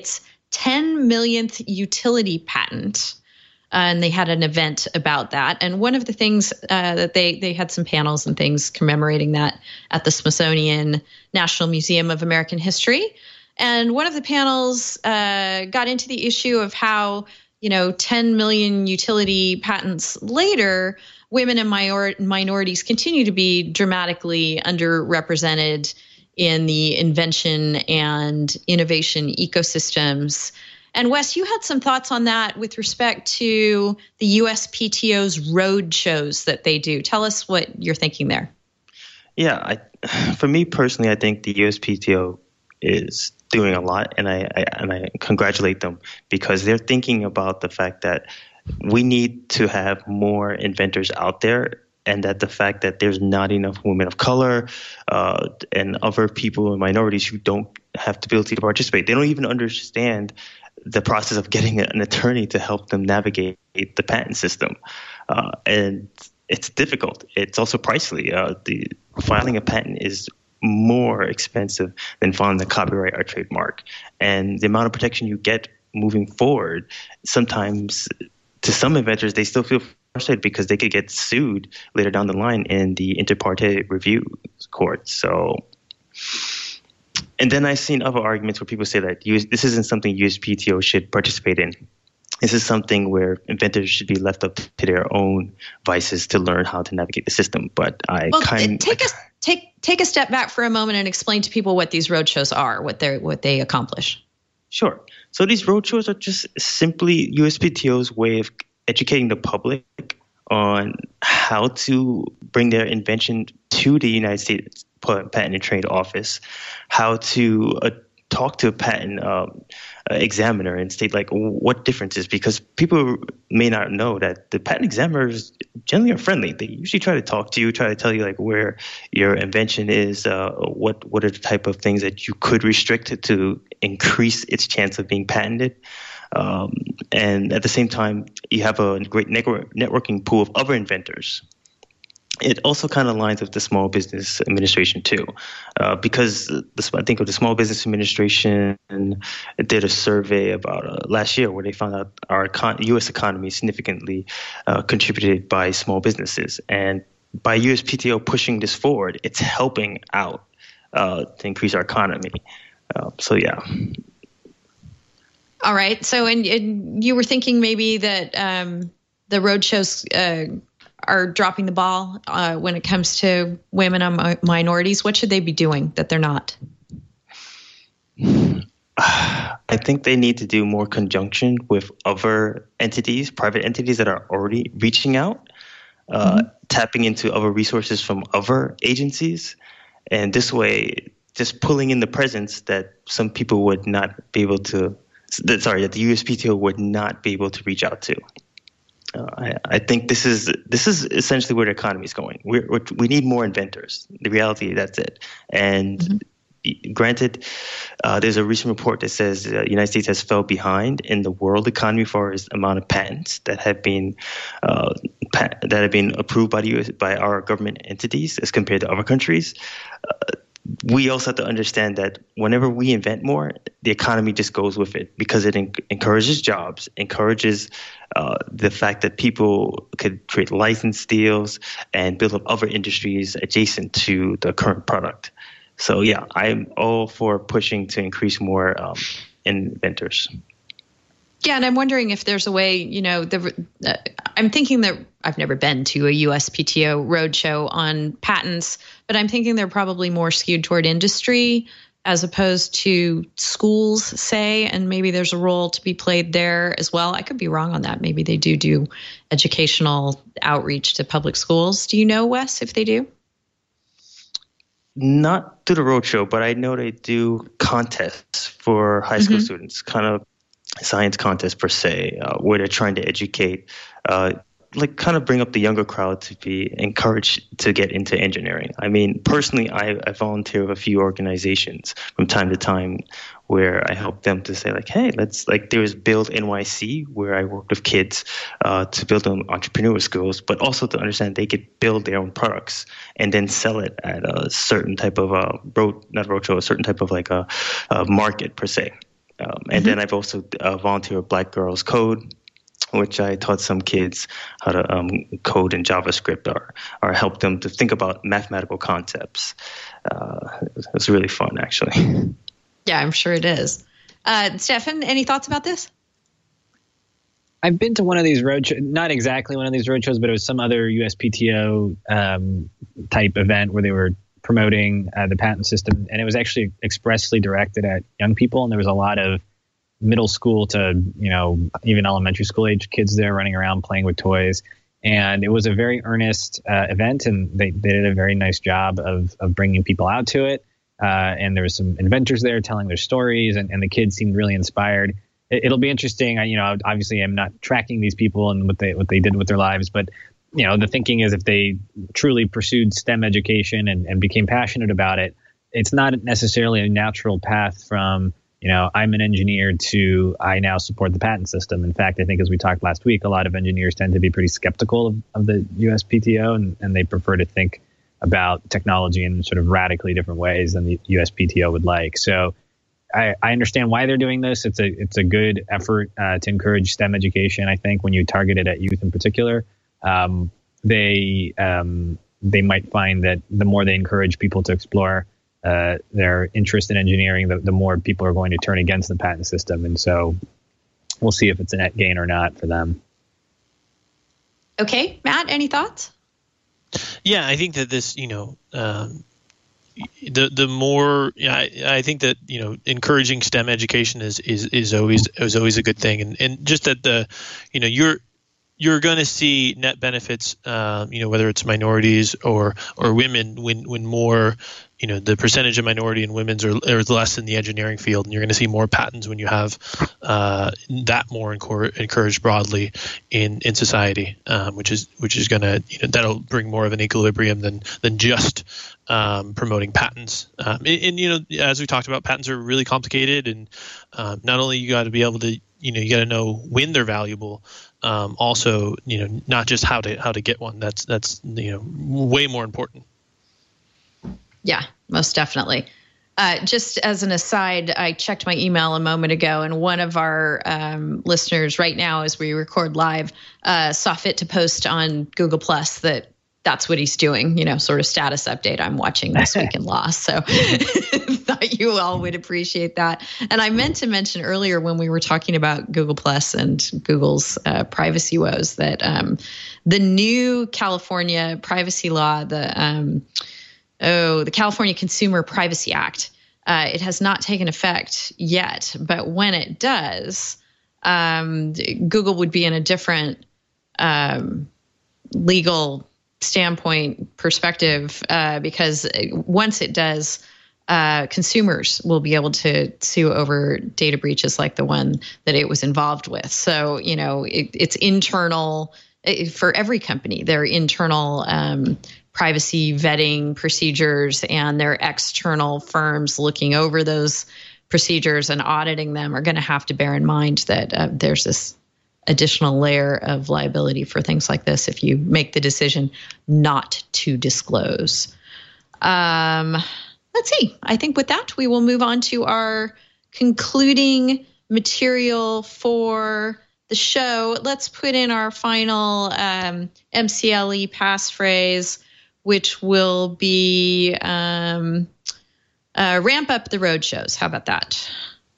ten millionth utility patent. Uh, and they had an event about that. And one of the things uh, that they they had some panels and things commemorating that at the Smithsonian National Museum of American History. And one of the panels uh, got into the issue of how, you know, ten million utility patents later, women and minor- minorities continue to be dramatically underrepresented in the invention and innovation ecosystems. And Wes, you had some thoughts on that with respect to the U S P T O's road shows that they do. Tell us what you're thinking there. Yeah, I, for me personally, I think the U S P T O is doing a lot, and I, I and I congratulate them because they're thinking about the fact that we need to have more inventors out there, and that the fact that there's not enough women of color uh, and other people and minorities who don't have the ability to participate. They don't even understand the process of getting an attorney to help them navigate the patent system. Uh, and it's difficult. It's also pricey. Uh, the filing a patent is more expensive than filing the copyright or trademark. And the amount of protection you get moving forward, sometimes to some inventors, they still feel frustrated because they could get sued later down the line in the inter partes review court. So, and then I've seen other arguments where people say that U S, this isn't something U S P T O should participate in. This is something where inventors should be left up to their own vices to learn how to navigate the system. But I well, kind take a take take a step back for a moment and explain to people what these roadshows are, what they what they accomplish. Sure. So these roadshows are just simply U S P T O's way of educating the public on how to bring their invention to the United States Patent and Trade Office, how to uh, talk to a patent um, uh, examiner and state like what differences, because people may not know that the patent examiners generally are friendly. They usually try to talk to you, try to tell you like where your invention is, uh, what what are the type of things that you could restrict it to increase its chance of being patented. Um, and at the same time, you have a great network, networking pool of other inventors. It also kind of aligns with the Small Business Administration too, uh, because the, I think of the Small Business Administration did a survey about uh, last year where they found out our econ- U S economy is significantly uh, contributed by small businesses, and by U S P T O pushing this forward, it's helping out uh, to increase our economy. Uh, so yeah. All right. So, and, and you were thinking maybe that um, the road shows uh, are dropping the ball uh, when it comes to women and mi- minorities. What should they be doing that they're not? I think they need to do more conjunction with other entities, private entities that are already reaching out, uh, mm-hmm. tapping into other resources from other agencies. And this way, just pulling in the presence that some people would not be able to, that, sorry, that the U S P T O would not be able to reach out to. Uh, I, I think this is this is essentially where the economy is going. We're, we're, we need more inventors. The reality, that's it. And mm-hmm. granted, uh, there's a recent report that says the United States has fell behind in the world economy for its amount of patents that have been uh, pat- that have been approved by the U S, by our government entities as compared to other countries. Uh, we also have to understand that whenever we invent more, the economy just goes with it because it en- encourages jobs, encourages uh, the fact that people could create license deals and build up other industries adjacent to the current product. So yeah, I'm all for pushing to increase more um, inventors. Yeah, and I'm wondering if there's a way, you know, the, uh, I'm thinking that I've never been to a U S P T O roadshow on patents, but I'm thinking they're probably more skewed toward industry as opposed to schools, say, and maybe there's a role to be played there as well. I could be wrong on that. Maybe they do do educational outreach to public schools. Do you know, Wes, if they do? Not through the roadshow, but I know they do contests for high school mm-hmm. students, kind of science contests per se, uh, where they're trying to educate, uh, like kind of bring up the younger crowd to be encouraged to get into engineering. I mean, personally, I, I volunteer with a few organizations from time to time where I help them to say like, hey, let's like there was Build N Y C where I work with kids uh, to build them entrepreneurial skills, but also to understand they could build their own products and then sell it at a certain type of uh, road, not roadshow, a certain type of like a, a market per se. Um, and mm-hmm. then I've also uh, volunteered with Black Girls Code, which I taught some kids how to um, code in JavaScript or, or help them to think about mathematical concepts. Uh, it was really fun, actually. Yeah, I'm sure it is. Uh, Stefan, any thoughts about this? I've been to one of these road shows, not exactly one of these road shows, but it was some other U S P T O um, type event where they were promoting uh, the patent system. And it was actually expressly directed at young people. And there was a lot of middle school to, you know, even elementary school age kids there running around playing with toys. And it was a very earnest uh, event, and they, they did a very nice job of, of bringing people out to it. Uh, and there was some inventors there telling their stories, and, and the kids seemed really inspired. It, it'll be interesting. I, you know, obviously I'm not tracking these people and what they what they did with their lives, but you know, the thinking is if they truly pursued STEM education and, and became passionate about it, it's not necessarily a natural path from, you know, I'm an engineer to I now support the patent system. In fact, I think as we talked last week, a lot of engineers tend to be pretty skeptical of, of the U S P T O, and, and they prefer to think about technology in sort of radically different ways than the U S P T O would like. So I, I understand why they're doing this. It's a it's a good effort uh, to encourage STEM education, I think, when you target it at youth in particular. Um, they um, they might find that the more they encourage people to explore uh, their interest in engineering, the, the more people are going to turn against the patent system. And so we'll see if it's a net gain or not for them. Okay, Matt, any thoughts? Yeah, I think that this, you know, um, the the more, yeah, I, I think that, you know, encouraging STEM education is is is always is always a good thing, and and just that the, you know, you're you're going to see net benefits, um, you know, whether it's minorities or or women, when when more, you know, the percentage of minority and women's are, are less in the engineering field, and you're going to see more patents when you have uh, that more encor- encouraged broadly in in society, um, which is which is going to, you know, that'll bring more of an equilibrium than than just um, promoting patents. Um, and, and you know, as we talked about, patents are really complicated, and um, not only you got to be able to, you know, you got to know when they're valuable. Um, also, you know, not just how to how to get one. That's that's you know way more important. Yeah, most definitely. Uh, just as an aside, I checked my email a moment ago, and one of our um, listeners right now, as we record live, uh, saw fit to post on Google Plus that that's what he's doing, you know, sort of status update. I'm watching This Week in Law. So thought you all would appreciate that. And I meant to mention earlier when we were talking about Google Plus and Google's uh, privacy woes that um, the new California privacy law, the um, oh, the California Consumer Privacy Act, uh, it has not taken effect yet. But when it does, um, Google would be in a different um, legal standpoint perspective, uh, because once it does, uh, consumers will be able to sue over data breaches like the one that it was involved with. So, you know, it, it's internal it, for every company, their internal um, privacy vetting procedures and their external firms looking over those procedures and auditing them are going to have to bear in mind that uh, there's this additional layer of liability for things like this if you make the decision not to disclose. Um, let's see. I think with that, we will move on to our concluding material for the show. Let's put in our final um, M C L E passphrase, which will be um, uh, ramp up the road shows. How about that?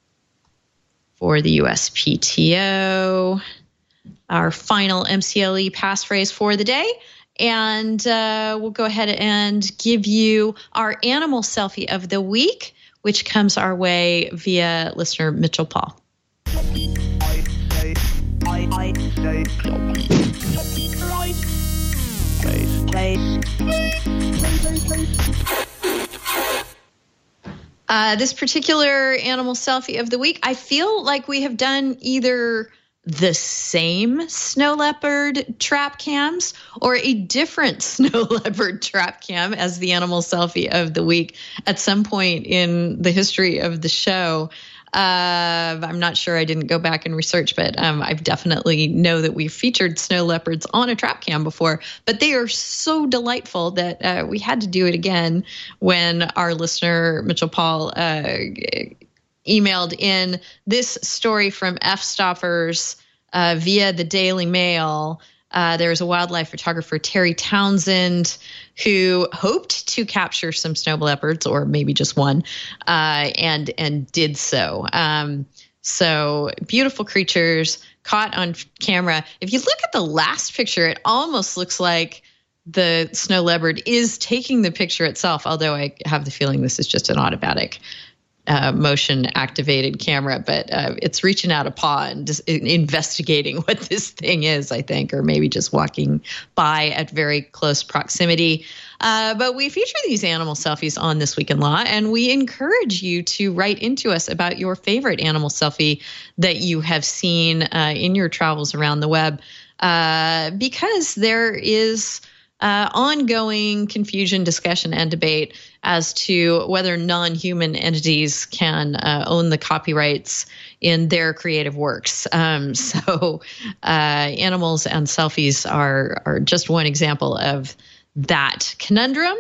For the U S P T O, our final M C L E passphrase for the day. And uh, we'll go ahead and give you our animal selfie of the week, which comes our way via listener Mitchell Paul. Uh, this particular animal selfie of the week, I feel like we have done either the same snow leopard trap cams or a different snow leopard trap cam as the animal selfie of the week at some point in the history of the show. Uh, I'm not sure. I didn't go back and research, but um, I definitely know that we've featured snow leopards on a trap cam before, but they are so delightful that uh, we had to do it again when our listener, Mitchell Paul, uh, emailed in this story from F-Stoppers uh, via the Daily Mail. Uh, there was a wildlife photographer, Terry Townsend, who hoped to capture some snow leopards, or maybe just one, uh, and and did so. Um, so beautiful creatures caught on camera. If you look at the last picture, it almost looks like the snow leopard is taking the picture itself, although I have the feeling this is just an automatic uh, motion activated camera, but uh, it's reaching out a paw and just investigating what this thing is, I think, or maybe just walking by at very close proximity. Uh, but we feature these animal selfies on This Week in Law, and we encourage you to write into us about your favorite animal selfie that you have seen uh, in your travels around the web, uh, because there is Uh, ongoing confusion, discussion, and debate as to whether non-human entities can uh, own the copyrights in their creative works. Um, so uh, animals and selfies are, are just one example of that conundrum,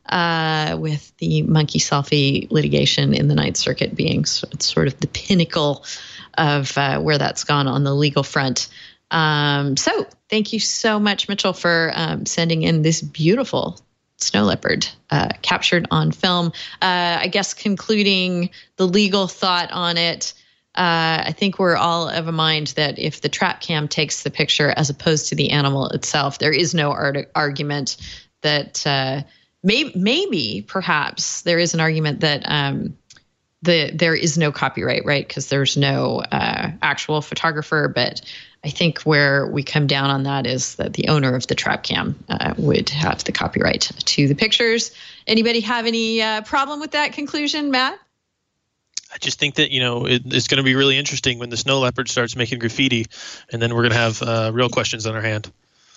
uh, with the monkey selfie litigation in the Ninth Circuit being sort of the pinnacle of uh, where that's gone on the legal front. Um, so thank you so much, Mitchell, for um, sending in this beautiful snow leopard uh, captured on film. Uh, I guess concluding the legal thought on it, uh, I think we're all of a mind that if the trap cam takes the picture as opposed to the animal itself, there is no art- argument that uh, may- maybe, perhaps, there is an argument that um, the there is no copyright, right? Because there's no uh, actual photographer, but I think where we come down on that is that the owner of the trap cam uh, would have the copyright to the pictures. Anybody have any uh, problem with that conclusion, Matt? I just think that, you know, it, it's going to be really interesting when the snow leopard starts making graffiti, and then we're going to have uh, real questions on our hand.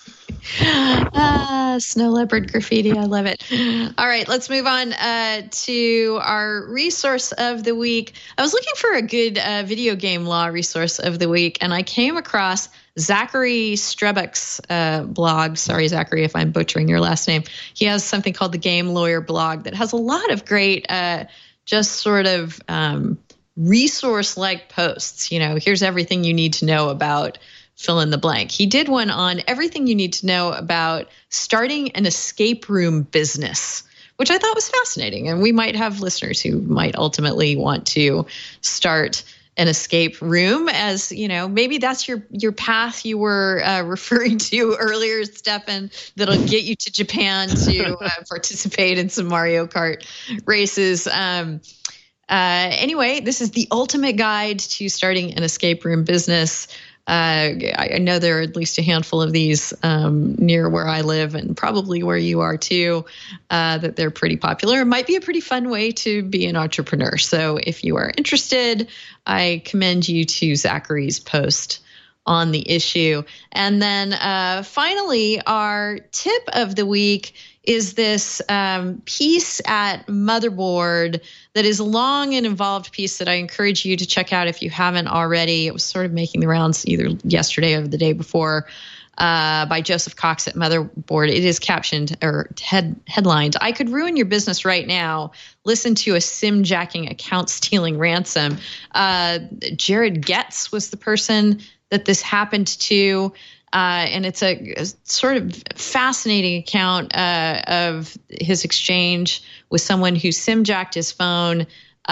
Ah, snow leopard graffiti. I love it. All right, let's move on uh, to our resource of the week. I was looking for a good uh, video game law resource of the week, and I came across Zachary Strebuk's uh, blog. Sorry, Zachary, if I'm butchering your last name. He has something called the Game Lawyer blog that has a lot of great, uh, just sort of um, resource-like posts. You know, here's everything you need to know about fill in the blank. He did one on everything you need to know about starting an escape room business, which I thought was fascinating. And we might have listeners who might ultimately want to start an escape room, as, you know, maybe that's your, your path you were uh, referring to earlier, Stefan, that'll get you to Japan to uh, participate in some Mario Kart races. Um, uh, anyway, this is the ultimate guide to starting an escape room business. Uh, I know there are at least a handful of these um, near where I live, and probably where you are too, uh, that they're pretty popular. It might be a pretty fun way to be an entrepreneur. So if you are interested, I commend you to Zachary's post on the issue. And then uh, finally, our tip of the week is this um, piece at Motherboard that is a long and involved piece that I encourage you to check out if you haven't already. It was sort of making the rounds either yesterday or the day before, uh, by Joseph Cox at Motherboard. It is captioned or head, headlined, "I could ruin your business right now. Listen to a SIM jacking account stealing ransom." Uh, Jared Getz was the person that this happened to. Uh, and it's a, a sort of fascinating account uh, of his exchange with someone who SIM-jacked his phone,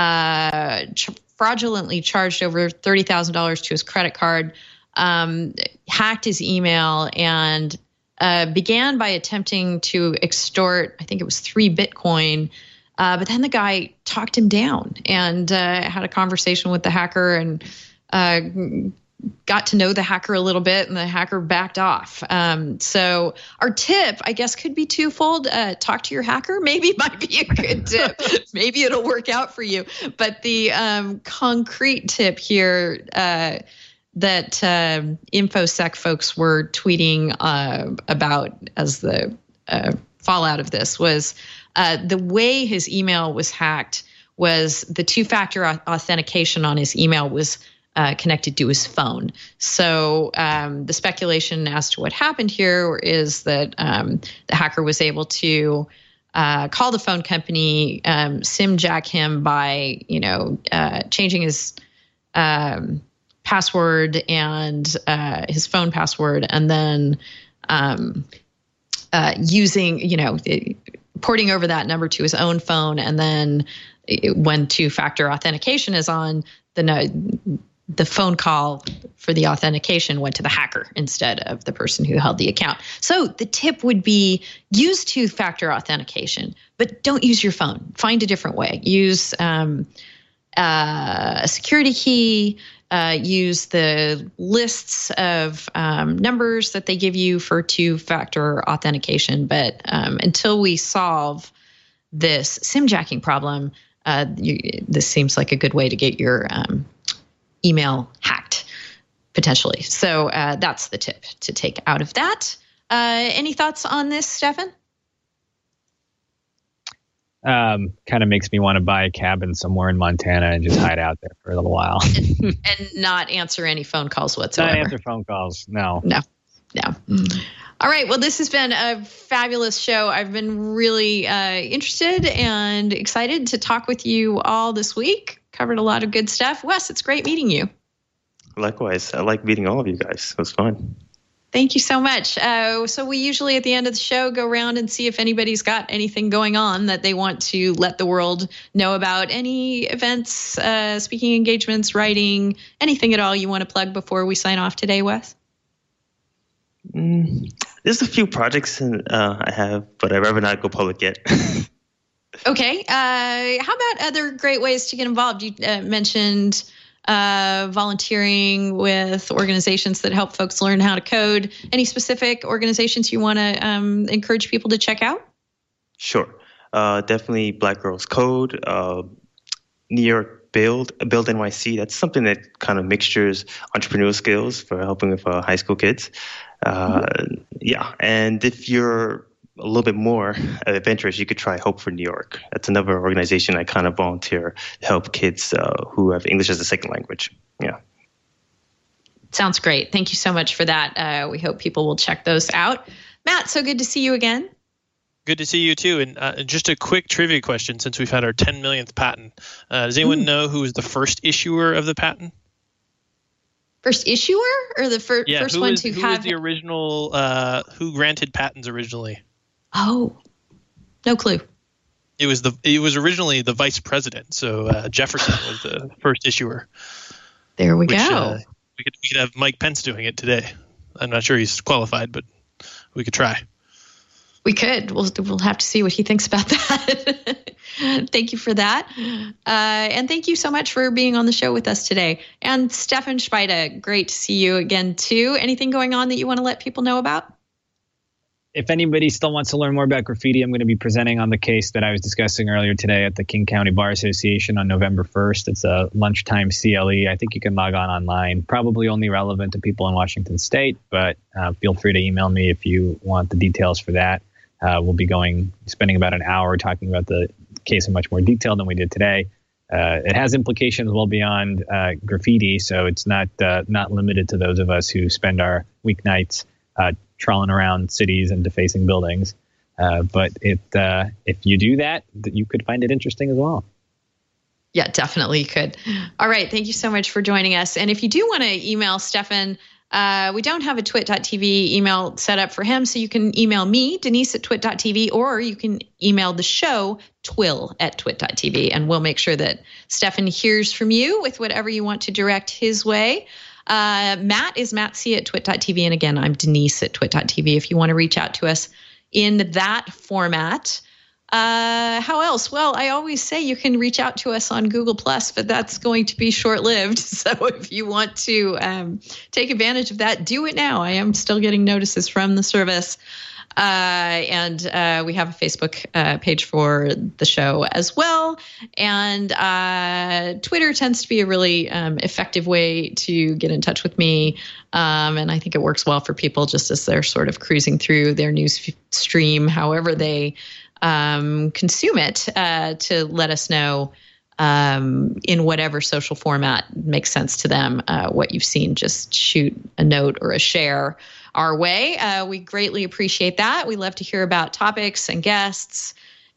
uh, ch- fraudulently charged over thirty thousand dollars to his credit card, um, hacked his email, and uh, began by attempting to extort, I think it was three Bitcoin. Uh, but then the guy talked him down and uh, had a conversation with the hacker and uh got to know the hacker a little bit, and the hacker backed off. Um, so our tip, I guess, could be twofold. Uh, talk to your hacker, maybe might be a good tip. Maybe it'll work out for you. But the um, concrete tip here uh, that uh, InfoSec folks were tweeting uh, about as the uh, fallout of this was uh, the way his email was hacked was the two-factor authentication on his email was Uh, connected to his phone. So um, the speculation as to what happened here is that um, the hacker was able to uh, call the phone company, um, SIM jack him by, you know, uh, changing his um, password and uh, his phone password, and then um, uh, using, you know, porting over that number to his own phone, and then when two-factor authentication is on, the the phone call for the authentication went to the hacker instead of the person who held the account. So the tip would be use two-factor authentication, but don't use your phone. Find a different way. Use um, uh, a security key. Uh, use the lists of um, numbers that they give you for two-factor authentication. But um, until we solve this SIM jacking problem, uh, you, this seems like a good way to get your um, email hacked, potentially. So uh, that's the tip to take out of that. Uh, any thoughts on this, Stefan? Um, kind of makes me want to buy a cabin somewhere in Montana and just hide out there for a little while. and, and not answer any phone calls whatsoever. Not answer phone calls. No. No. No. All right. Well, this has been a fabulous show. I've been really uh, interested and excited to talk with you all this week. Covered a lot of good stuff. Wes, it's great meeting you. Likewise. I like meeting all of you guys. It was fun. Thank you so much. Uh, so we usually at the end of the show go around and see if anybody's got anything going on that they want to let the world know about. Any events, uh, speaking engagements, writing, anything at all you want to plug before we sign off today, Wes? Mm, there's a few projects in, uh, I have, but I'd rather not go public yet. Okay. Uh, how about other great ways to get involved? You uh, mentioned uh, volunteering with organizations that help folks learn how to code. Any specific organizations you want to um, encourage people to check out? Sure. Uh, definitely Black Girls Code, uh, New York Build, Build N Y C. That's something that kind of mixtures entrepreneurial skills for helping with uh, high school kids. Uh, mm-hmm. Yeah. And if you're a little bit more adventurous, you could try Hope for New York. That's another organization I kind of volunteer to help kids uh, who have English as a second language. Yeah. Sounds great. Thank you so much for that. Uh, we hope people will check those out. Matt, so good to see you again. Good to see you too. And uh, just a quick trivia question, since we've had our ten millionth patent. Uh, does anyone mm. know who was the first issuer of the patent? First issuer or the fir- yeah, first who one is, to who have was the original? Uh, who granted patents originally? Oh, no clue. It was the. It was originally the vice president. So uh, Jefferson was the first issuer. There we which, go. Uh, we could we could have Mike Pence doing it today. I'm not sure he's qualified, but we could try. We could. We'll we'll have to see what he thinks about that. Thank you for that. Uh, and thank you so much for being on the show with us today. And Stefan Spida, great to see you again, too. Anything going on that you want to let people know about? If anybody still wants to learn more about graffiti, I'm going to be presenting on the case that I was discussing earlier today at the King County Bar Association on November first. It's a lunchtime C L E. I think you can log on online. Probably only relevant to people in Washington State, but uh, feel free to email me if you want the details for that. Uh, we'll be going, spending about an hour talking about the case in much more detail than we did today. Uh, it has implications well beyond uh, graffiti, so it's not uh, not limited to those of us who spend our weeknights uh, trawling around cities and defacing buildings. Uh, but it uh, if you do that, you could find it interesting as well. Yeah, definitely you could. All right. Thank you so much for joining us. And if you do want to email Stefan, Uh, we don't have a twit dot t v email set up for him, so you can email me, Denise at twit dot t v, or you can email the show, twill at twit dot t v, and we'll make sure that Stefan hears from you with whatever you want to direct his way. Uh, Matt is Matt C at twit dot t v, and again, I'm Denise at twit dot t v if you want to reach out to us in that format. Uh, how else? Well, I always say you can reach out to us on Google Plus, but that's going to be short-lived. So if you want to um, take advantage of that, do it now. I am still getting notices from the service. Uh, and uh, we have a Facebook uh, page for the show as well. And uh, Twitter tends to be a really um, effective way to get in touch with me. Um, and I think it works well for people just as they're sort of cruising through their news f- stream, however they um, consume it, uh, to let us know um, in whatever social format makes sense to them, uh, what you've seen. Just shoot a note or a share our way. Uh, we greatly appreciate that. We love to hear about topics and guests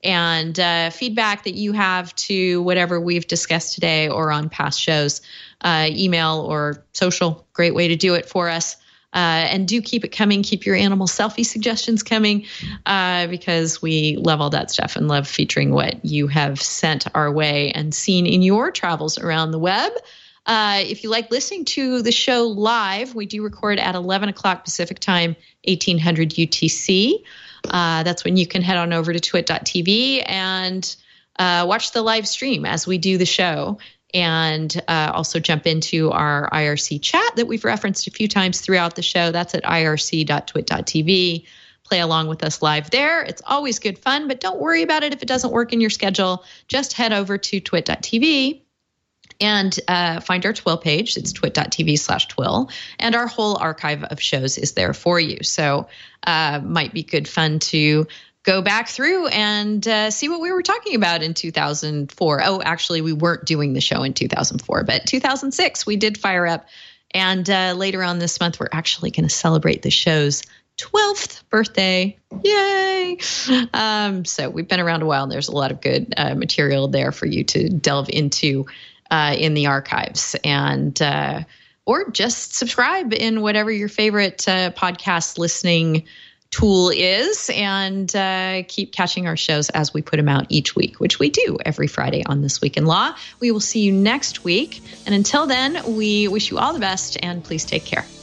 and uh, feedback that you have to whatever we've discussed today or on past shows. Uh, email or social, great way to do it for us. Uh, and do keep it coming. Keep your animal selfie suggestions coming uh, because we love all that stuff and love featuring what you have sent our way and seen in your travels around the web. Uh, if you like listening to the show live, we do record at eleven o'clock Pacific time, eighteen hundred U T C. Uh, that's when you can head on over to twit dot t v and uh, watch the live stream as we do the show. And uh, also jump into our I R C chat that we've referenced a few times throughout the show. That's at I R C dot twit dot t v. Play along with us live there. It's always good fun, but don't worry about it if it doesn't work in your schedule. Just head over to twit dot t v and uh, find our Twill page. It's twit dot t v slash twill. And our whole archive of shows is there for you. So uh, might be good fun to go back through and uh, see what we were talking about in two thousand four. Oh, actually, we weren't doing the show in two thousand four, but two thousand six, we did fire up. And uh, later on this month, we're actually going to celebrate the show's twelfth birthday. Yay! Um, so we've been around a while, and there's a lot of good uh, material there for you to delve into uh, in the archives. And uh, or just subscribe in whatever your favorite uh, podcast listening tool is, and uh, keep catching our shows as we put them out each week, which we do every Friday on This Week in Law. We will see you next week. And until then, we wish you all the best, and please take care.